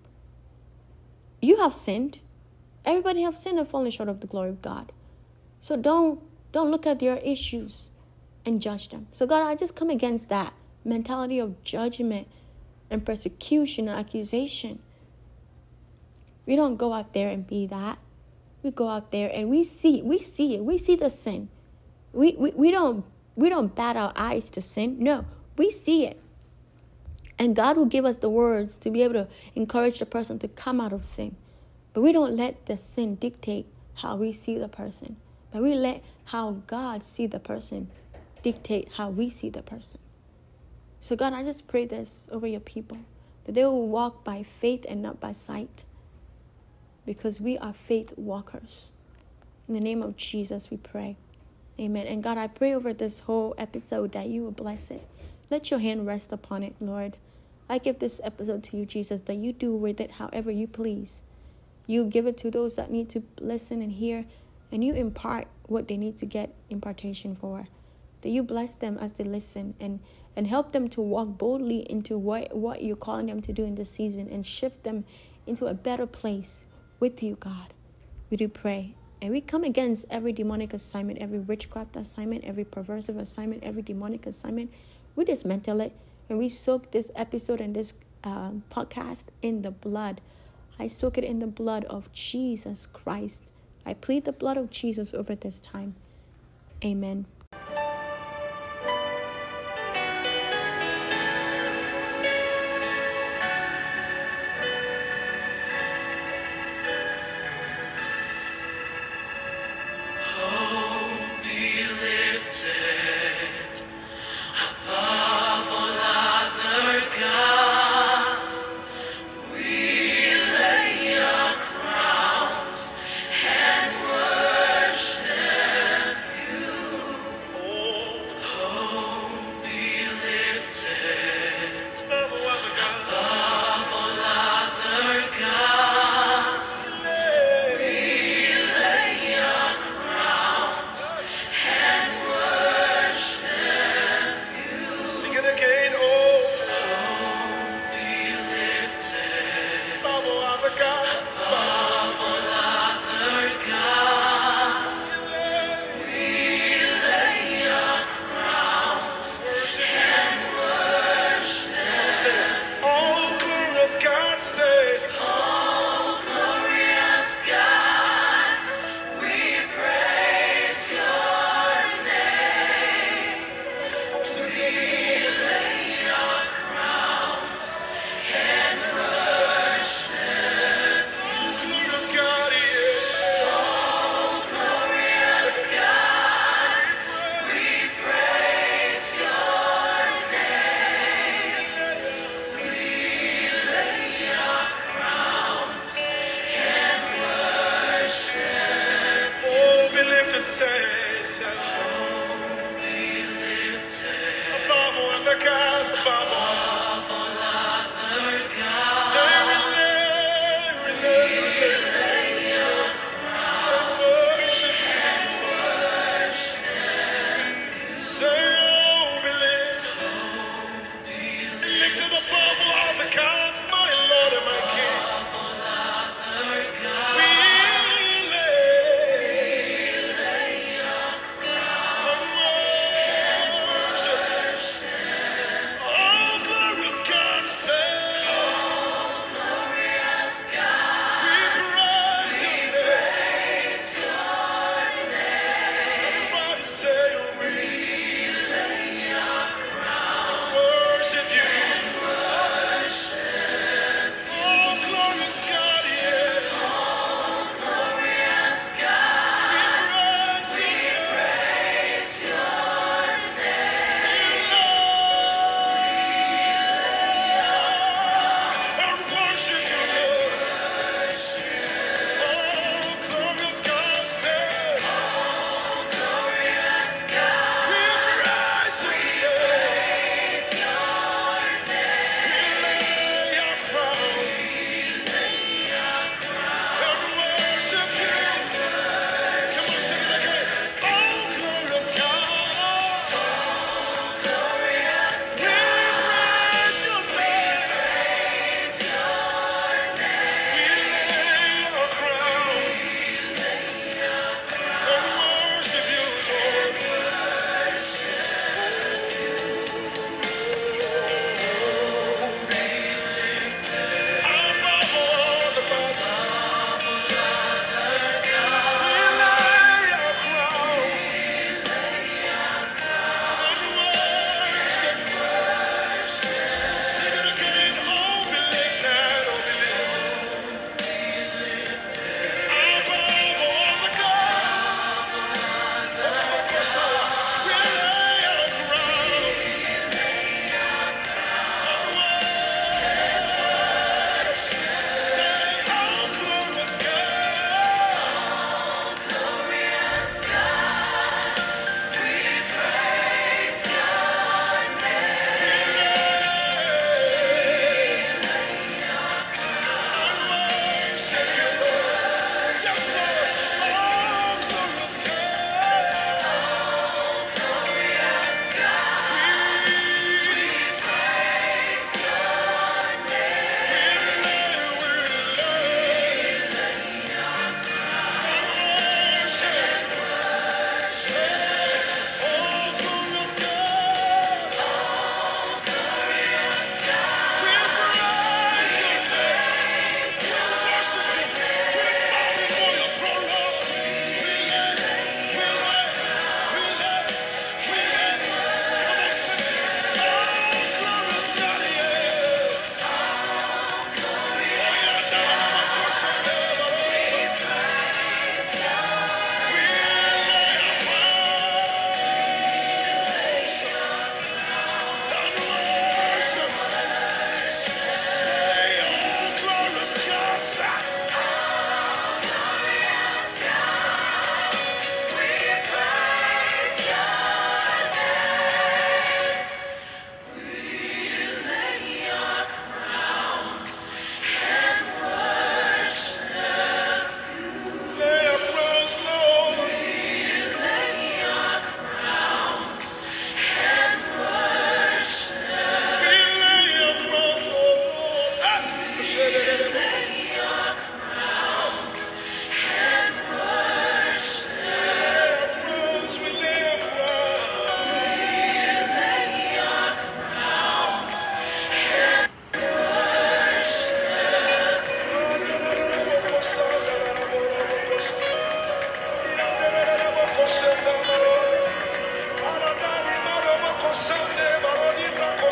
You have sinned. Everybody have sinned and fallen short of the glory of God. So don't Don't look at their issues and judge them. So God, I just come against that mentality of judgment and persecution and accusation. We don't go out there and be that. We go out there and we see, we see it. We see the sin. We, we, we don't we don't bat our eyes to sin. No, we see it. And God will give us the words to be able to encourage the person to come out of sin. But we don't let the sin dictate how we see the person. But we let how God see the person dictate how we see the person. So God, I just pray this over your people, that they will walk by faith and not by sight, because we are faith walkers. In the name of Jesus, we pray. Amen. And God, I pray over this whole episode that you will bless it. Let your hand rest upon it, Lord. I give this episode to you, Jesus, that you do with it however you please. You give it to those that need to listen and hear, and you impart what they need to get impartation for. That you bless them as they listen, and, and help them to walk boldly into what, what you're calling them to do in this season, and shift them into a better place with you, God. We do pray. And we come against every demonic assignment, every witchcraft assignment, every perversive assignment, every demonic assignment. We dismantle it, and we soak this episode and this uh, podcast in the blood. I soak it in the blood of Jesus Christ. I plead the blood of Jesus over this time. Amen.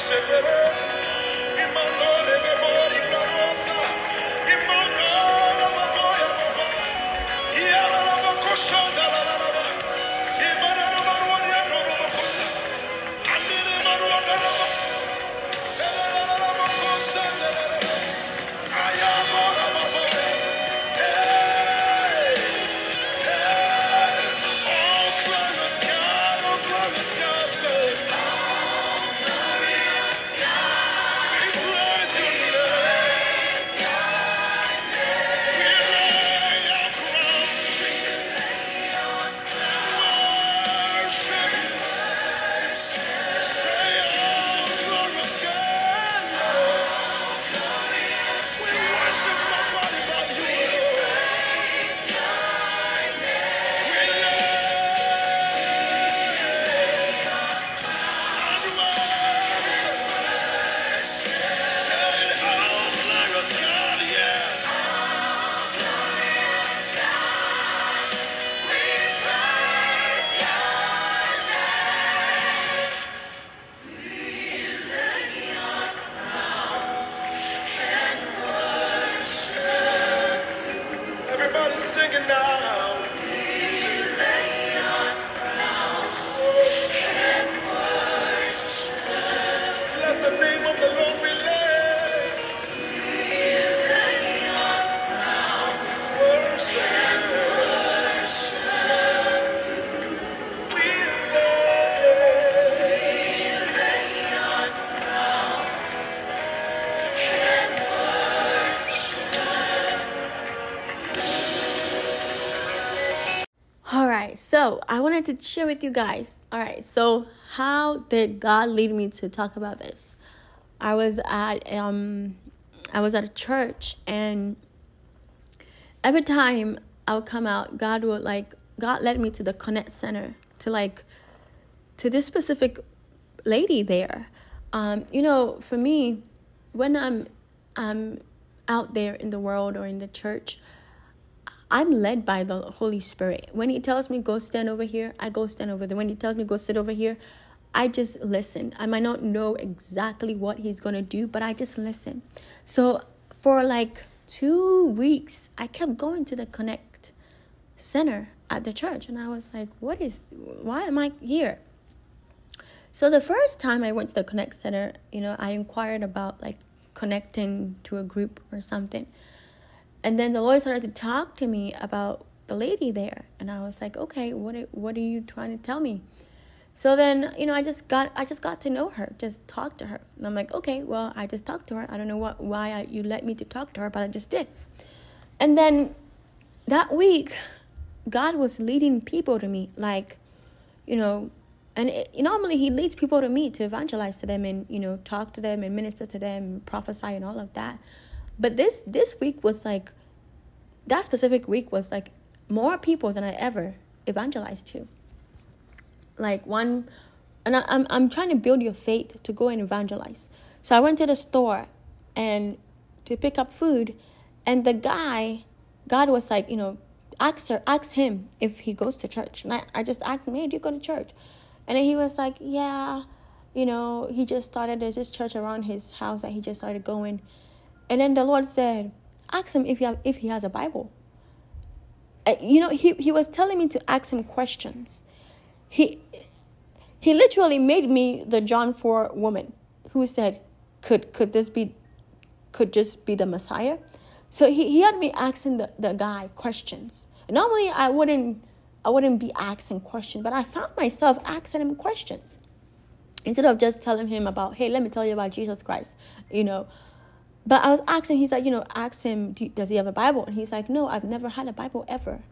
Everybody singing now. Bless the name of the Lord we lay. Worship. We All right, so I wanted to share with you guys. All right, so how did God lead me to talk about this? I was at um, I was at a church, and every time I would come out, God would like God led me to the Connect Center, to like to this specific lady there. Um, you know, for me, when I'm I'm out there in the world or in the church, I'm led by the Holy Spirit. When he tells me go stand over here, I go stand over there. When he tells me go sit over here, I just listen. I might not know exactly what he's going to do, but I just listen. So for like two weeks, I kept going to the Connect Center at the church. And I was like, what is, why am I here? So the first time I went to the Connect Center, you know, I inquired about like connecting to a group or something. And then the Lord started to talk to me about the lady there. And I was like, okay, what are, what are you trying to tell me? So then, you know, I just got I just got to know her, just talk to her. And I'm like, okay, well, I just talked to her. I don't know what why I, you let me to talk to her, but I just did. And then that week, God was leading people to me, like, you know, and it, normally he leads people to me to evangelize to them and, you know, talk to them and minister to them and prophesy and all of that. But this this week was like, that specific week was like more people than I ever evangelized to. Like one, and I, I'm I'm trying to build your faith to go and evangelize. So I went to the store and to pick up food, and the guy, God was like, you know, ask her, ask him if he goes to church. And I, I just asked him, hey, do you go to church? And then he was like, yeah, you know, he just started, there's this church around his house that he just started going. And then the Lord said, ask him if he have, if he has a Bible. Uh, you know, he, he was telling me to ask him questions. He he literally made me the John four woman who said, could could this be, could just be the Messiah? So he, he had me asking the, the guy questions. Normally I wouldn't I wouldn't be asking questions, but I found myself asking him questions. Instead of just telling him about, hey, let me tell you about Jesus Christ, you know. But I was asking, he's like, you know, ask him, do, does he have a Bible? And he's like, no, I've never had a Bible ever.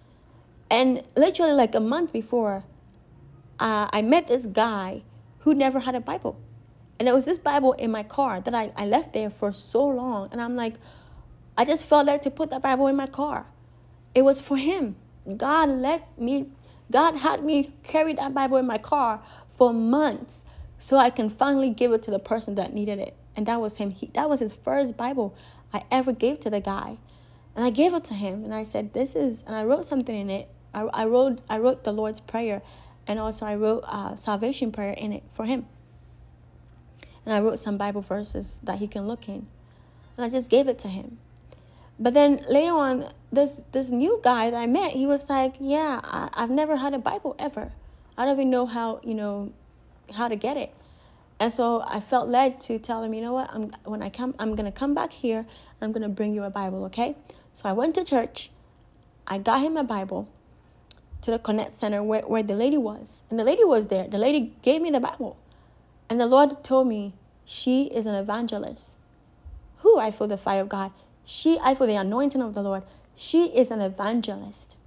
And literally like a month before, uh, I met this guy who never had a Bible. And there was this Bible in my car that I, I left there for so long. And I'm like, I just felt like to put that Bible in my car. It was for him. God let me, God had me carry that Bible in my car for months so I can finally give it to the person that needed it. And that was him. He, that was his first Bible I ever gave to the guy. And I gave it to him. And I said, this is, and I wrote something in it. I, I wrote I wrote the Lord's Prayer. And also I wrote uh, salvation prayer in it for him. and I wrote some Bible verses that he can look in. And I just gave it to him. But then later on, this this new guy that I met, he was like, yeah, I, I've never had a Bible ever. I don't even know how, you know, how to get it. And so I felt led to tell him, you know what, I'm when I come, I'm going to come back here, and I'm going to bring you a Bible, okay? So I went to church. I got him a Bible to the Connect Center where, where the lady was. And the lady was there. The lady gave me the Bible. And the Lord told me, she is an evangelist. Who? I feel the fire of God. She, I feel the anointing of the Lord. She is an evangelist.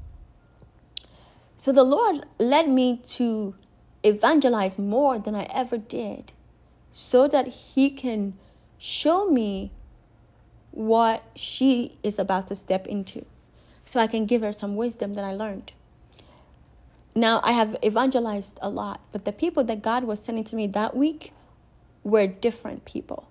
So the Lord led me to evangelize more than I ever did, so that he can show me what she is about to step into, so I can give her some wisdom that I learned. Now, I have evangelized a lot, but the people that God was sending to me that week were different people.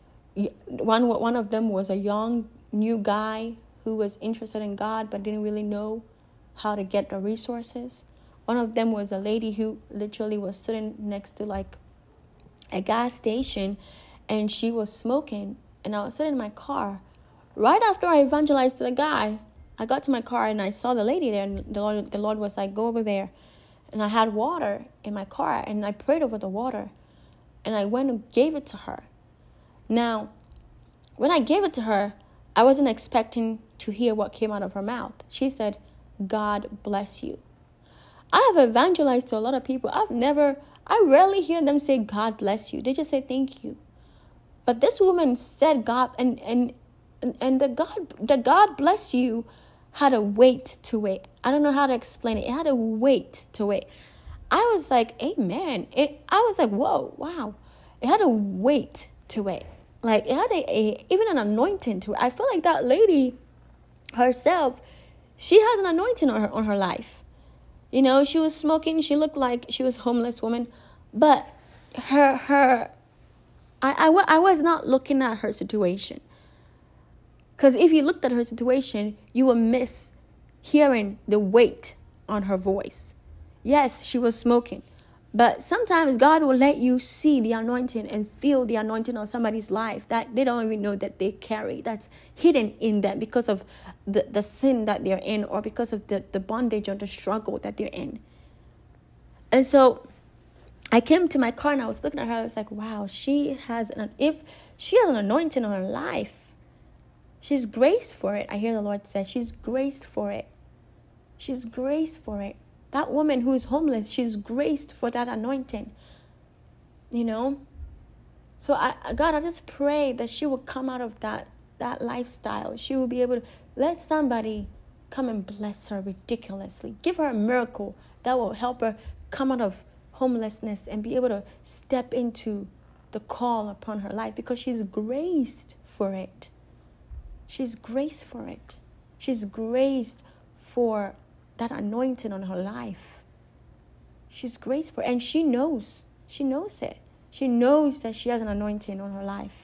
One, one of them was a young, new guy who was interested in God but didn't really know how to get the resources. One of them was a lady who literally was sitting next to like a gas station, and she was smoking. And I was sitting in my car. Right after I evangelized to the guy, I got to my car and I saw the lady there, and the Lord, the Lord was like, go over there. And I had water in my car, and I prayed over the water, and I went and gave it to her. Now, when I gave it to her, I wasn't expecting to hear what came out of her mouth. She said, God bless you. I have evangelized to a lot of people. I've never, I rarely hear them say, God bless you. They just say, thank you. But this woman said God, and and and the God, the God bless you had a weight to it. I don't know how to explain it. It had a weight to it. I was like, amen. It, I was like, whoa, wow. It had a weight to it. Like, it had a, a even an anointing to it. I feel like that lady herself, she has an anointing on her on her life. You know, she was smoking. She looked like she was a homeless woman. But her, her, I, I, I was not looking at her situation. Because if you looked at her situation, you would miss hearing the weight on her voice. Yes, she was smoking. But sometimes God will let you see the anointing and feel the anointing of somebody's life that they don't even know that they carry. That's hidden in them because of the, the sin that they're in, or because of the, the bondage or the struggle that they're in. And so I came to my car and I was looking at her. I was like, wow, she has an, if she has an anointing on her life, she's graced for it. I hear the Lord say, she's graced for it. She's graced for it. That woman who is homeless, she's graced for that anointing. You know? So, I, God, I just pray that she will come out of that, that lifestyle. She will be able to let somebody come and bless her ridiculously. Give her a miracle that will help her come out of homelessness and be able to step into the call upon her life, because she's graced for it. She's graced for it. She's graced for that anointing on her life. She's graced for it. And she knows. She knows it. She knows that she has an anointing on her life.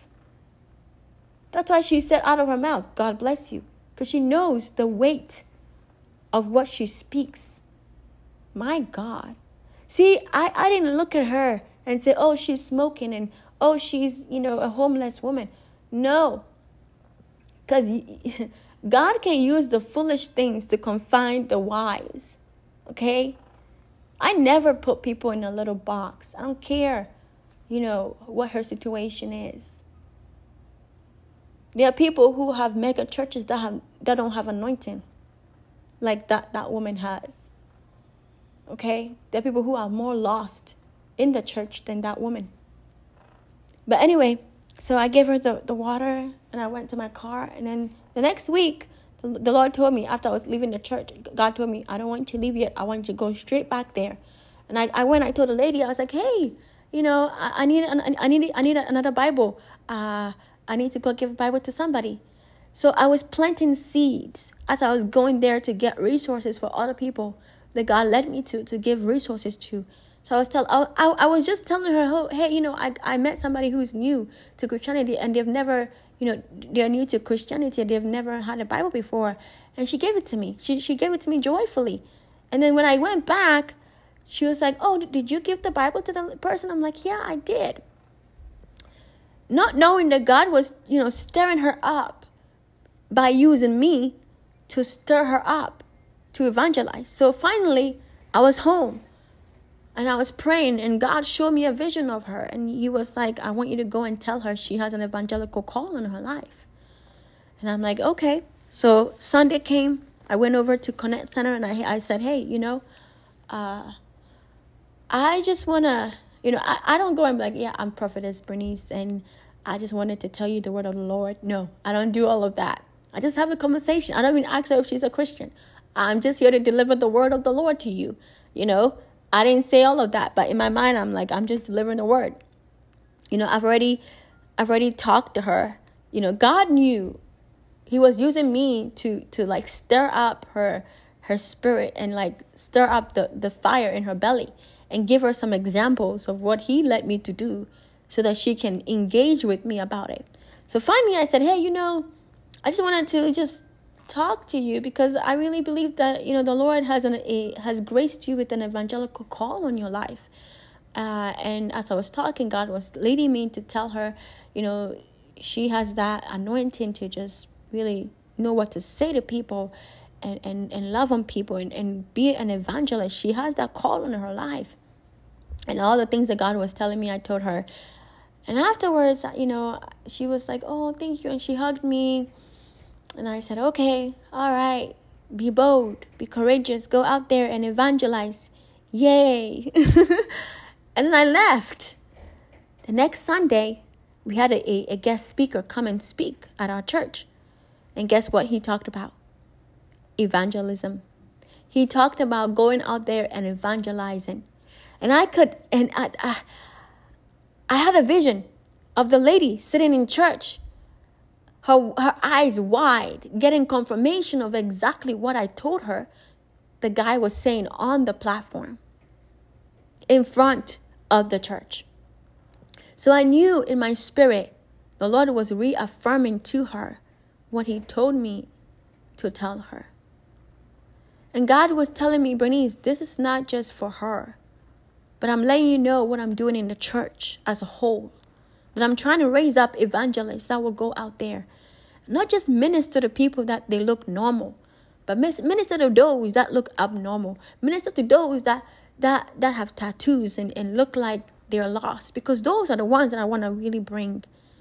That's why she said out of her mouth, God bless you. Because she knows the weight of what she speaks. My God. See, I, I didn't look at her and say, oh, she's smoking, and oh, she's, you know, a homeless woman. No. Because God can use the foolish things to confound the wise. Okay? I never put people in a little box. I don't care, you know, what her situation is. There are people who have mega churches that have that don't have anointing like that, that woman has. Okay? There are people who are more lost in the church than that woman. But anyway, so I gave her the, the water, and I went to my car. And then the next week, the, the Lord told me, after I was leaving the church, God told me, I don't want you to leave yet. I want you to go straight back there. And I, I went, I told the lady, I was like, hey, you know, I, I need I need I need another Bible. Uh, I need to go give a Bible to somebody. So I was planting seeds as I was going there to get resources for other people that God led me to, to give resources to. So I was tell I, I, I was just telling her, hey, you know, I I met somebody who's new to Christianity, and they've never, you know, they're new to Christianity. They've never had a Bible before. And she gave it to me. She she gave it to me joyfully. And then when I went back, she was like, oh, did you give the Bible to the person? I'm like, yeah, I did. not knowing that God was, you know, stirring her up by using me to stir her up to evangelize. So finally, I was home and I was praying, and God showed me a vision of her. And he was like, I want you to go and tell her she has an evangelical call in her life. And I'm like, okay. So Sunday came, I went over to Connect Center, and I, I said, hey, you know, uh, I just want to, you know, I, I don't go and be like, yeah, I'm Prophetess Bernice, and I just wanted to tell you the word of the Lord. No, I don't do all of that. I just have a conversation. I don't even ask her if she's a Christian. I'm just here to deliver the word of the Lord to you. You know, I didn't say all of that, but in my mind, I'm like, I'm just delivering the word. You know, I've already, I've already talked to her. You know, God knew he was using me to, to like stir up her, her spirit and like stir up the, the fire in her belly and give her some examples of what he led me to do so that she can engage with me about it. So finally I said, hey, you know, I just wanted to just talk to you because I really believe that, you know, the Lord has an a, has graced you with an evangelical call on your life. Uh, and as I was talking, God was leading me to tell her, you know, she has that anointing to just really know what to say to people and, and, and love on people and, and be an evangelist. She has that call in her life. And all the things that God was telling me, I told her. And afterwards, you know, she was like, oh, thank you. And she hugged me. And I said, okay, all right, be bold, be courageous, go out there and evangelize. Yay. And then I left. The next Sunday, we had a, a, a guest speaker come and speak at our church. And guess what he talked about? Evangelism. He talked about going out there and evangelizing. And I could, and I, I, I had a vision of the lady sitting in church, her, her eyes wide, getting confirmation of exactly what I told her the guy was saying on the platform in front of the church. So I knew in my spirit, the Lord was reaffirming to her what he told me to tell her. And God was telling me, Bernice, this is not just for her, but I'm letting you know what I'm doing in the church as a whole. That I'm trying to raise up evangelists that will go out there. Not just minister to people that they look normal, but minister to those that look abnormal. Minister to those that that, that have tattoos and, and look like they're lost. Because those are the ones that I want to really bring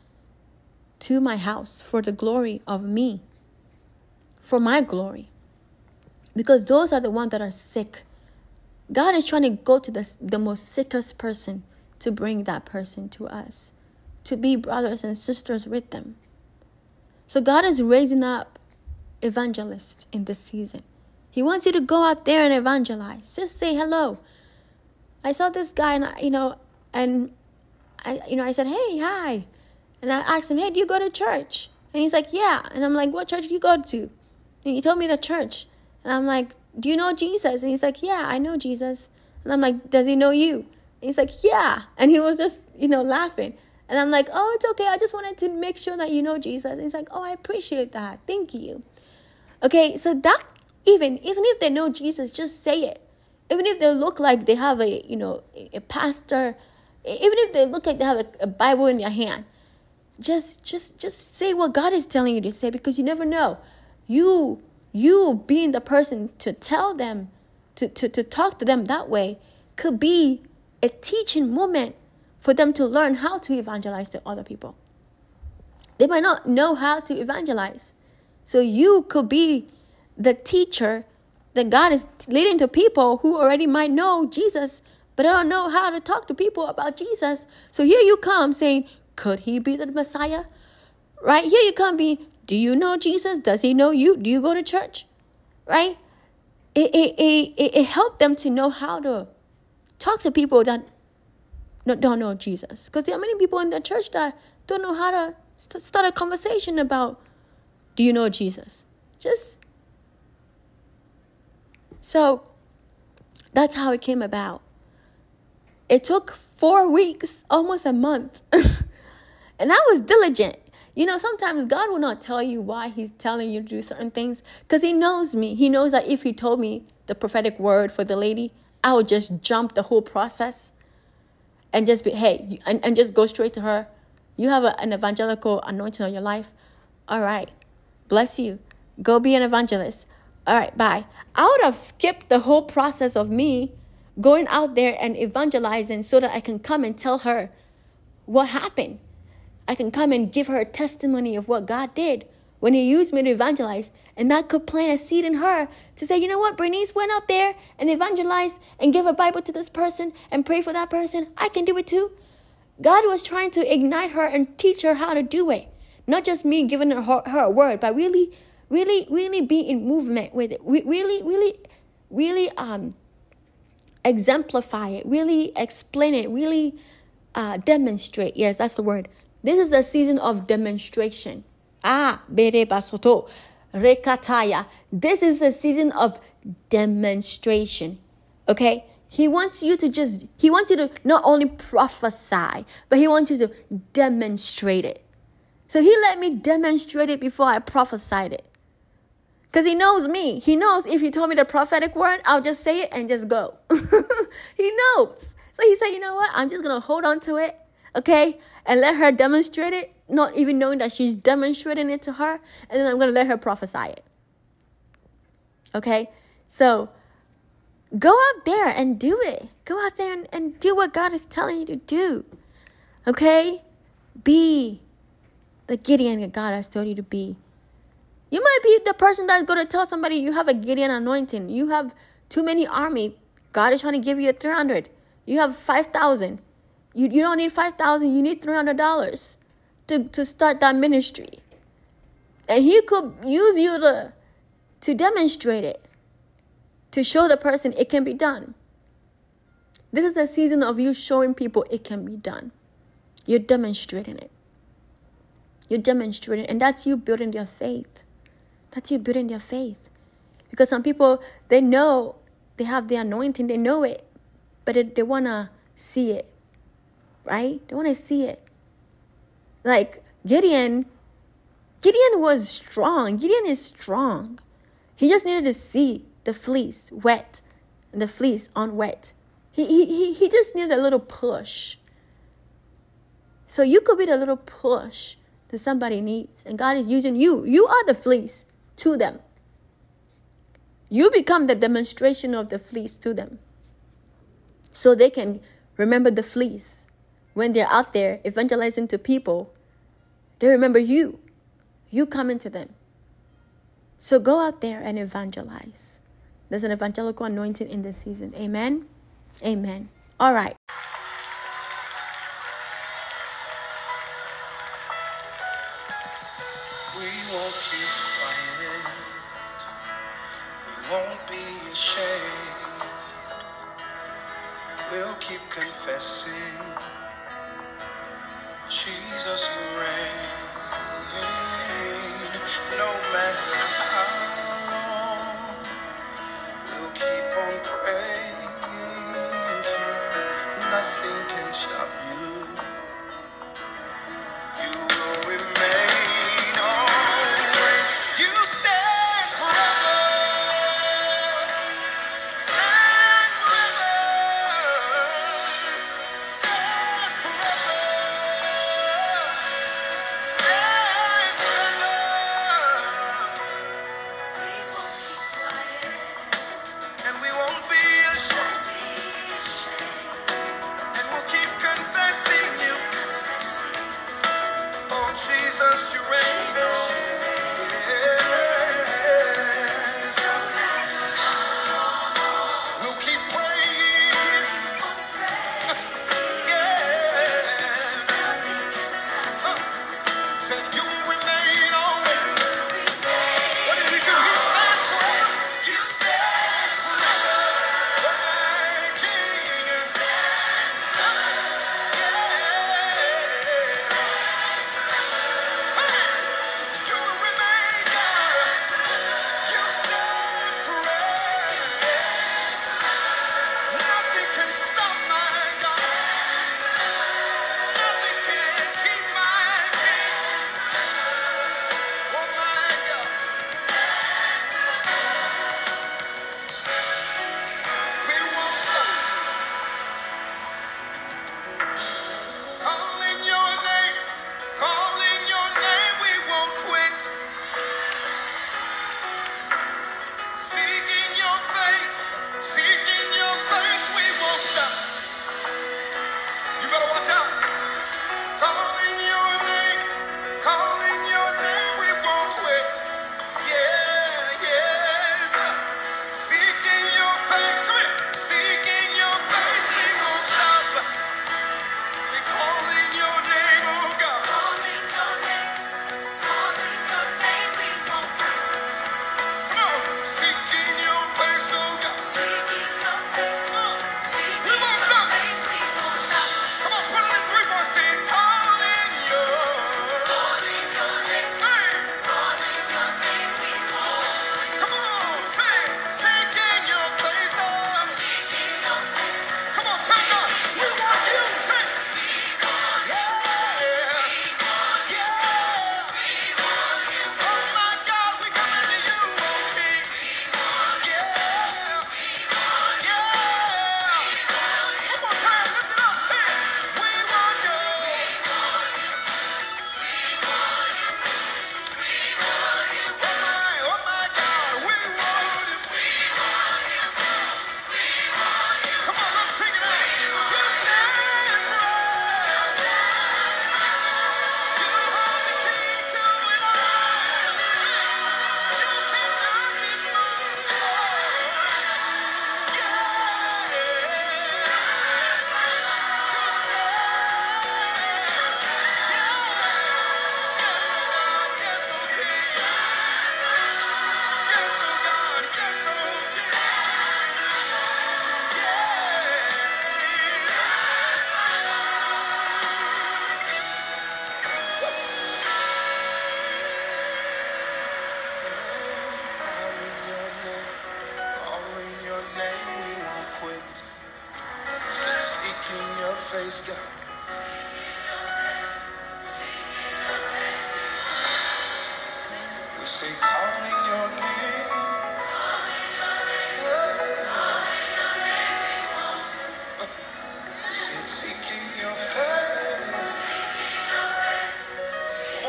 to my house for the glory of me. For my glory. Because those are the ones that are sick. God is trying to go to the, the most sickest person to bring that person to us. To be brothers and sisters with them. So God is raising up evangelists in this season. He wants you to go out there and evangelize. Just say hello. I saw this guy, and I, you know, and I, you know, I said, hey, hi. And I asked him, hey, do you go to church? And he's like, yeah. And I'm like, what church do you go to? And he told me the church. And I'm like, do you know Jesus? And he's like, yeah, I know Jesus. And I'm like, does he know you? And he's like, yeah. And he was just, you know, laughing. And I'm like, oh, it's okay. I just wanted to make sure that you know Jesus. And he's like, oh, I appreciate that. Thank you. Okay, so that even, even if they know Jesus, just say it. Even if they look like they have a, you know, a pastor, even if they look like they have a, a Bible in their hand, just, just, just say what God is telling you to say, because you never know. You, you being the person to tell them, to, to, to talk to them that way, could be a teaching moment for them to learn how to evangelize to other people. They might not know how to evangelize. So you could be the teacher that God is leading to people who already might know Jesus, but they don't know how to talk to people about Jesus. So here you come saying, could he be the Messiah? Right? Here you come being, do you know Jesus? Does he know you? Do you go to church? Right? It, it, it, it, it helped them to know how to talk to people that don't know Jesus. Because there are many people in the church that don't know how to st- start a conversation about, do you know Jesus? Just so that's how it came about. It took four weeks, almost a month. And I was diligent. You know, sometimes God will not tell you why he's telling you to do certain things, because he knows me. He knows that if he told me the prophetic word for the lady, I would just jump the whole process and just be, hey, and, and just go straight to her. You have a, an evangelical anointing on your life. All right. Bless you. Go be an evangelist. All right, bye. I would have skipped the whole process of me going out there and evangelizing so that I can come and tell her what happened. I can come and give her a testimony of what God did when he used me to evangelize. And that could plant a seed in her to say, you know what, Bernice went out there and evangelized and gave a Bible to this person and pray for that person. I can do it too. God was trying to ignite her and teach her how to do it. Not just me giving her, her a word, but really, really, really be in movement with it. We really, really, really um, exemplify it. Really explain it. Really uh, demonstrate. Yes, that's the word. This is a season of demonstration. Ah, bere basoto, rekataya. This is a season of demonstration. Okay? He wants you to just, he wants you to not only prophesy, but he wants you to demonstrate it. So he let me demonstrate it before I prophesied it. Because he knows me. He knows if he told me the prophetic word, I'll just say it and just go. He knows. So he said, you know what? I'm just going to hold on to it. Okay? And let her demonstrate it, not even knowing that she's demonstrating it to her. And then I'm going to let her prophesy it. Okay? So go out there and do it. Go out there and, and do what God is telling you to do. Okay? Be the Gideon that God has told you to be. You might be the person that's going to tell somebody you have a Gideon anointing. You have too many army. God is trying to give you a three hundred. You have five thousand. You, you don't need five thousand. You need three hundred dollars to, to start that ministry. And he could use you to, to demonstrate it. To show the person it can be done. This is a season of you showing people it can be done. You're demonstrating it. You're demonstrating, and that's you building their faith. That's you building their faith. Because some people, they know they have the anointing, they know it, but it, they want to see it, right? They want to see it. Like Gideon, Gideon was strong. Gideon is strong. He just needed to see the fleece wet and the fleece unwet. He, he, he, he just needed a little push. So you could be the little push that somebody needs. And God is using you. You are the fleece to them. You become the demonstration of the fleece to them. So they can remember the fleece. When they're out there evangelizing to people, they remember you. You coming to them. So go out there and evangelize. There's an evangelical anointing in this season. Amen. Amen. All right. We won't keep quiet. We won't be ashamed. We'll keep confessing. Jesus will reign. No matter how long, we'll keep on praying. Nothing can stop you. You will remain always. You stand forever. Stand forever. Stand forever. Stand forever.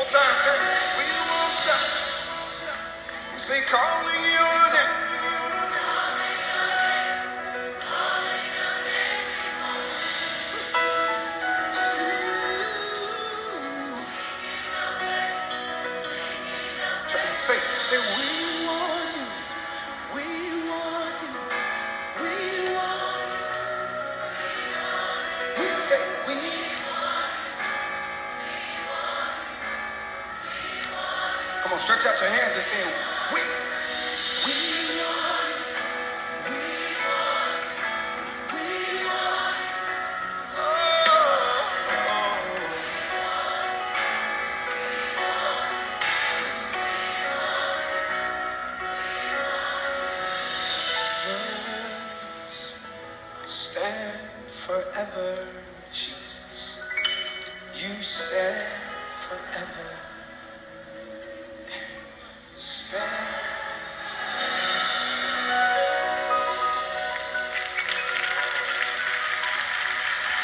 time, say, we won't stop. We say, calling your name. Say, say, we want you. We want you. We want. We say, we. Come on, stretch out your hands and say, we. We want. We want. We want. Oh. Stand forever, Jesus. You stand forever.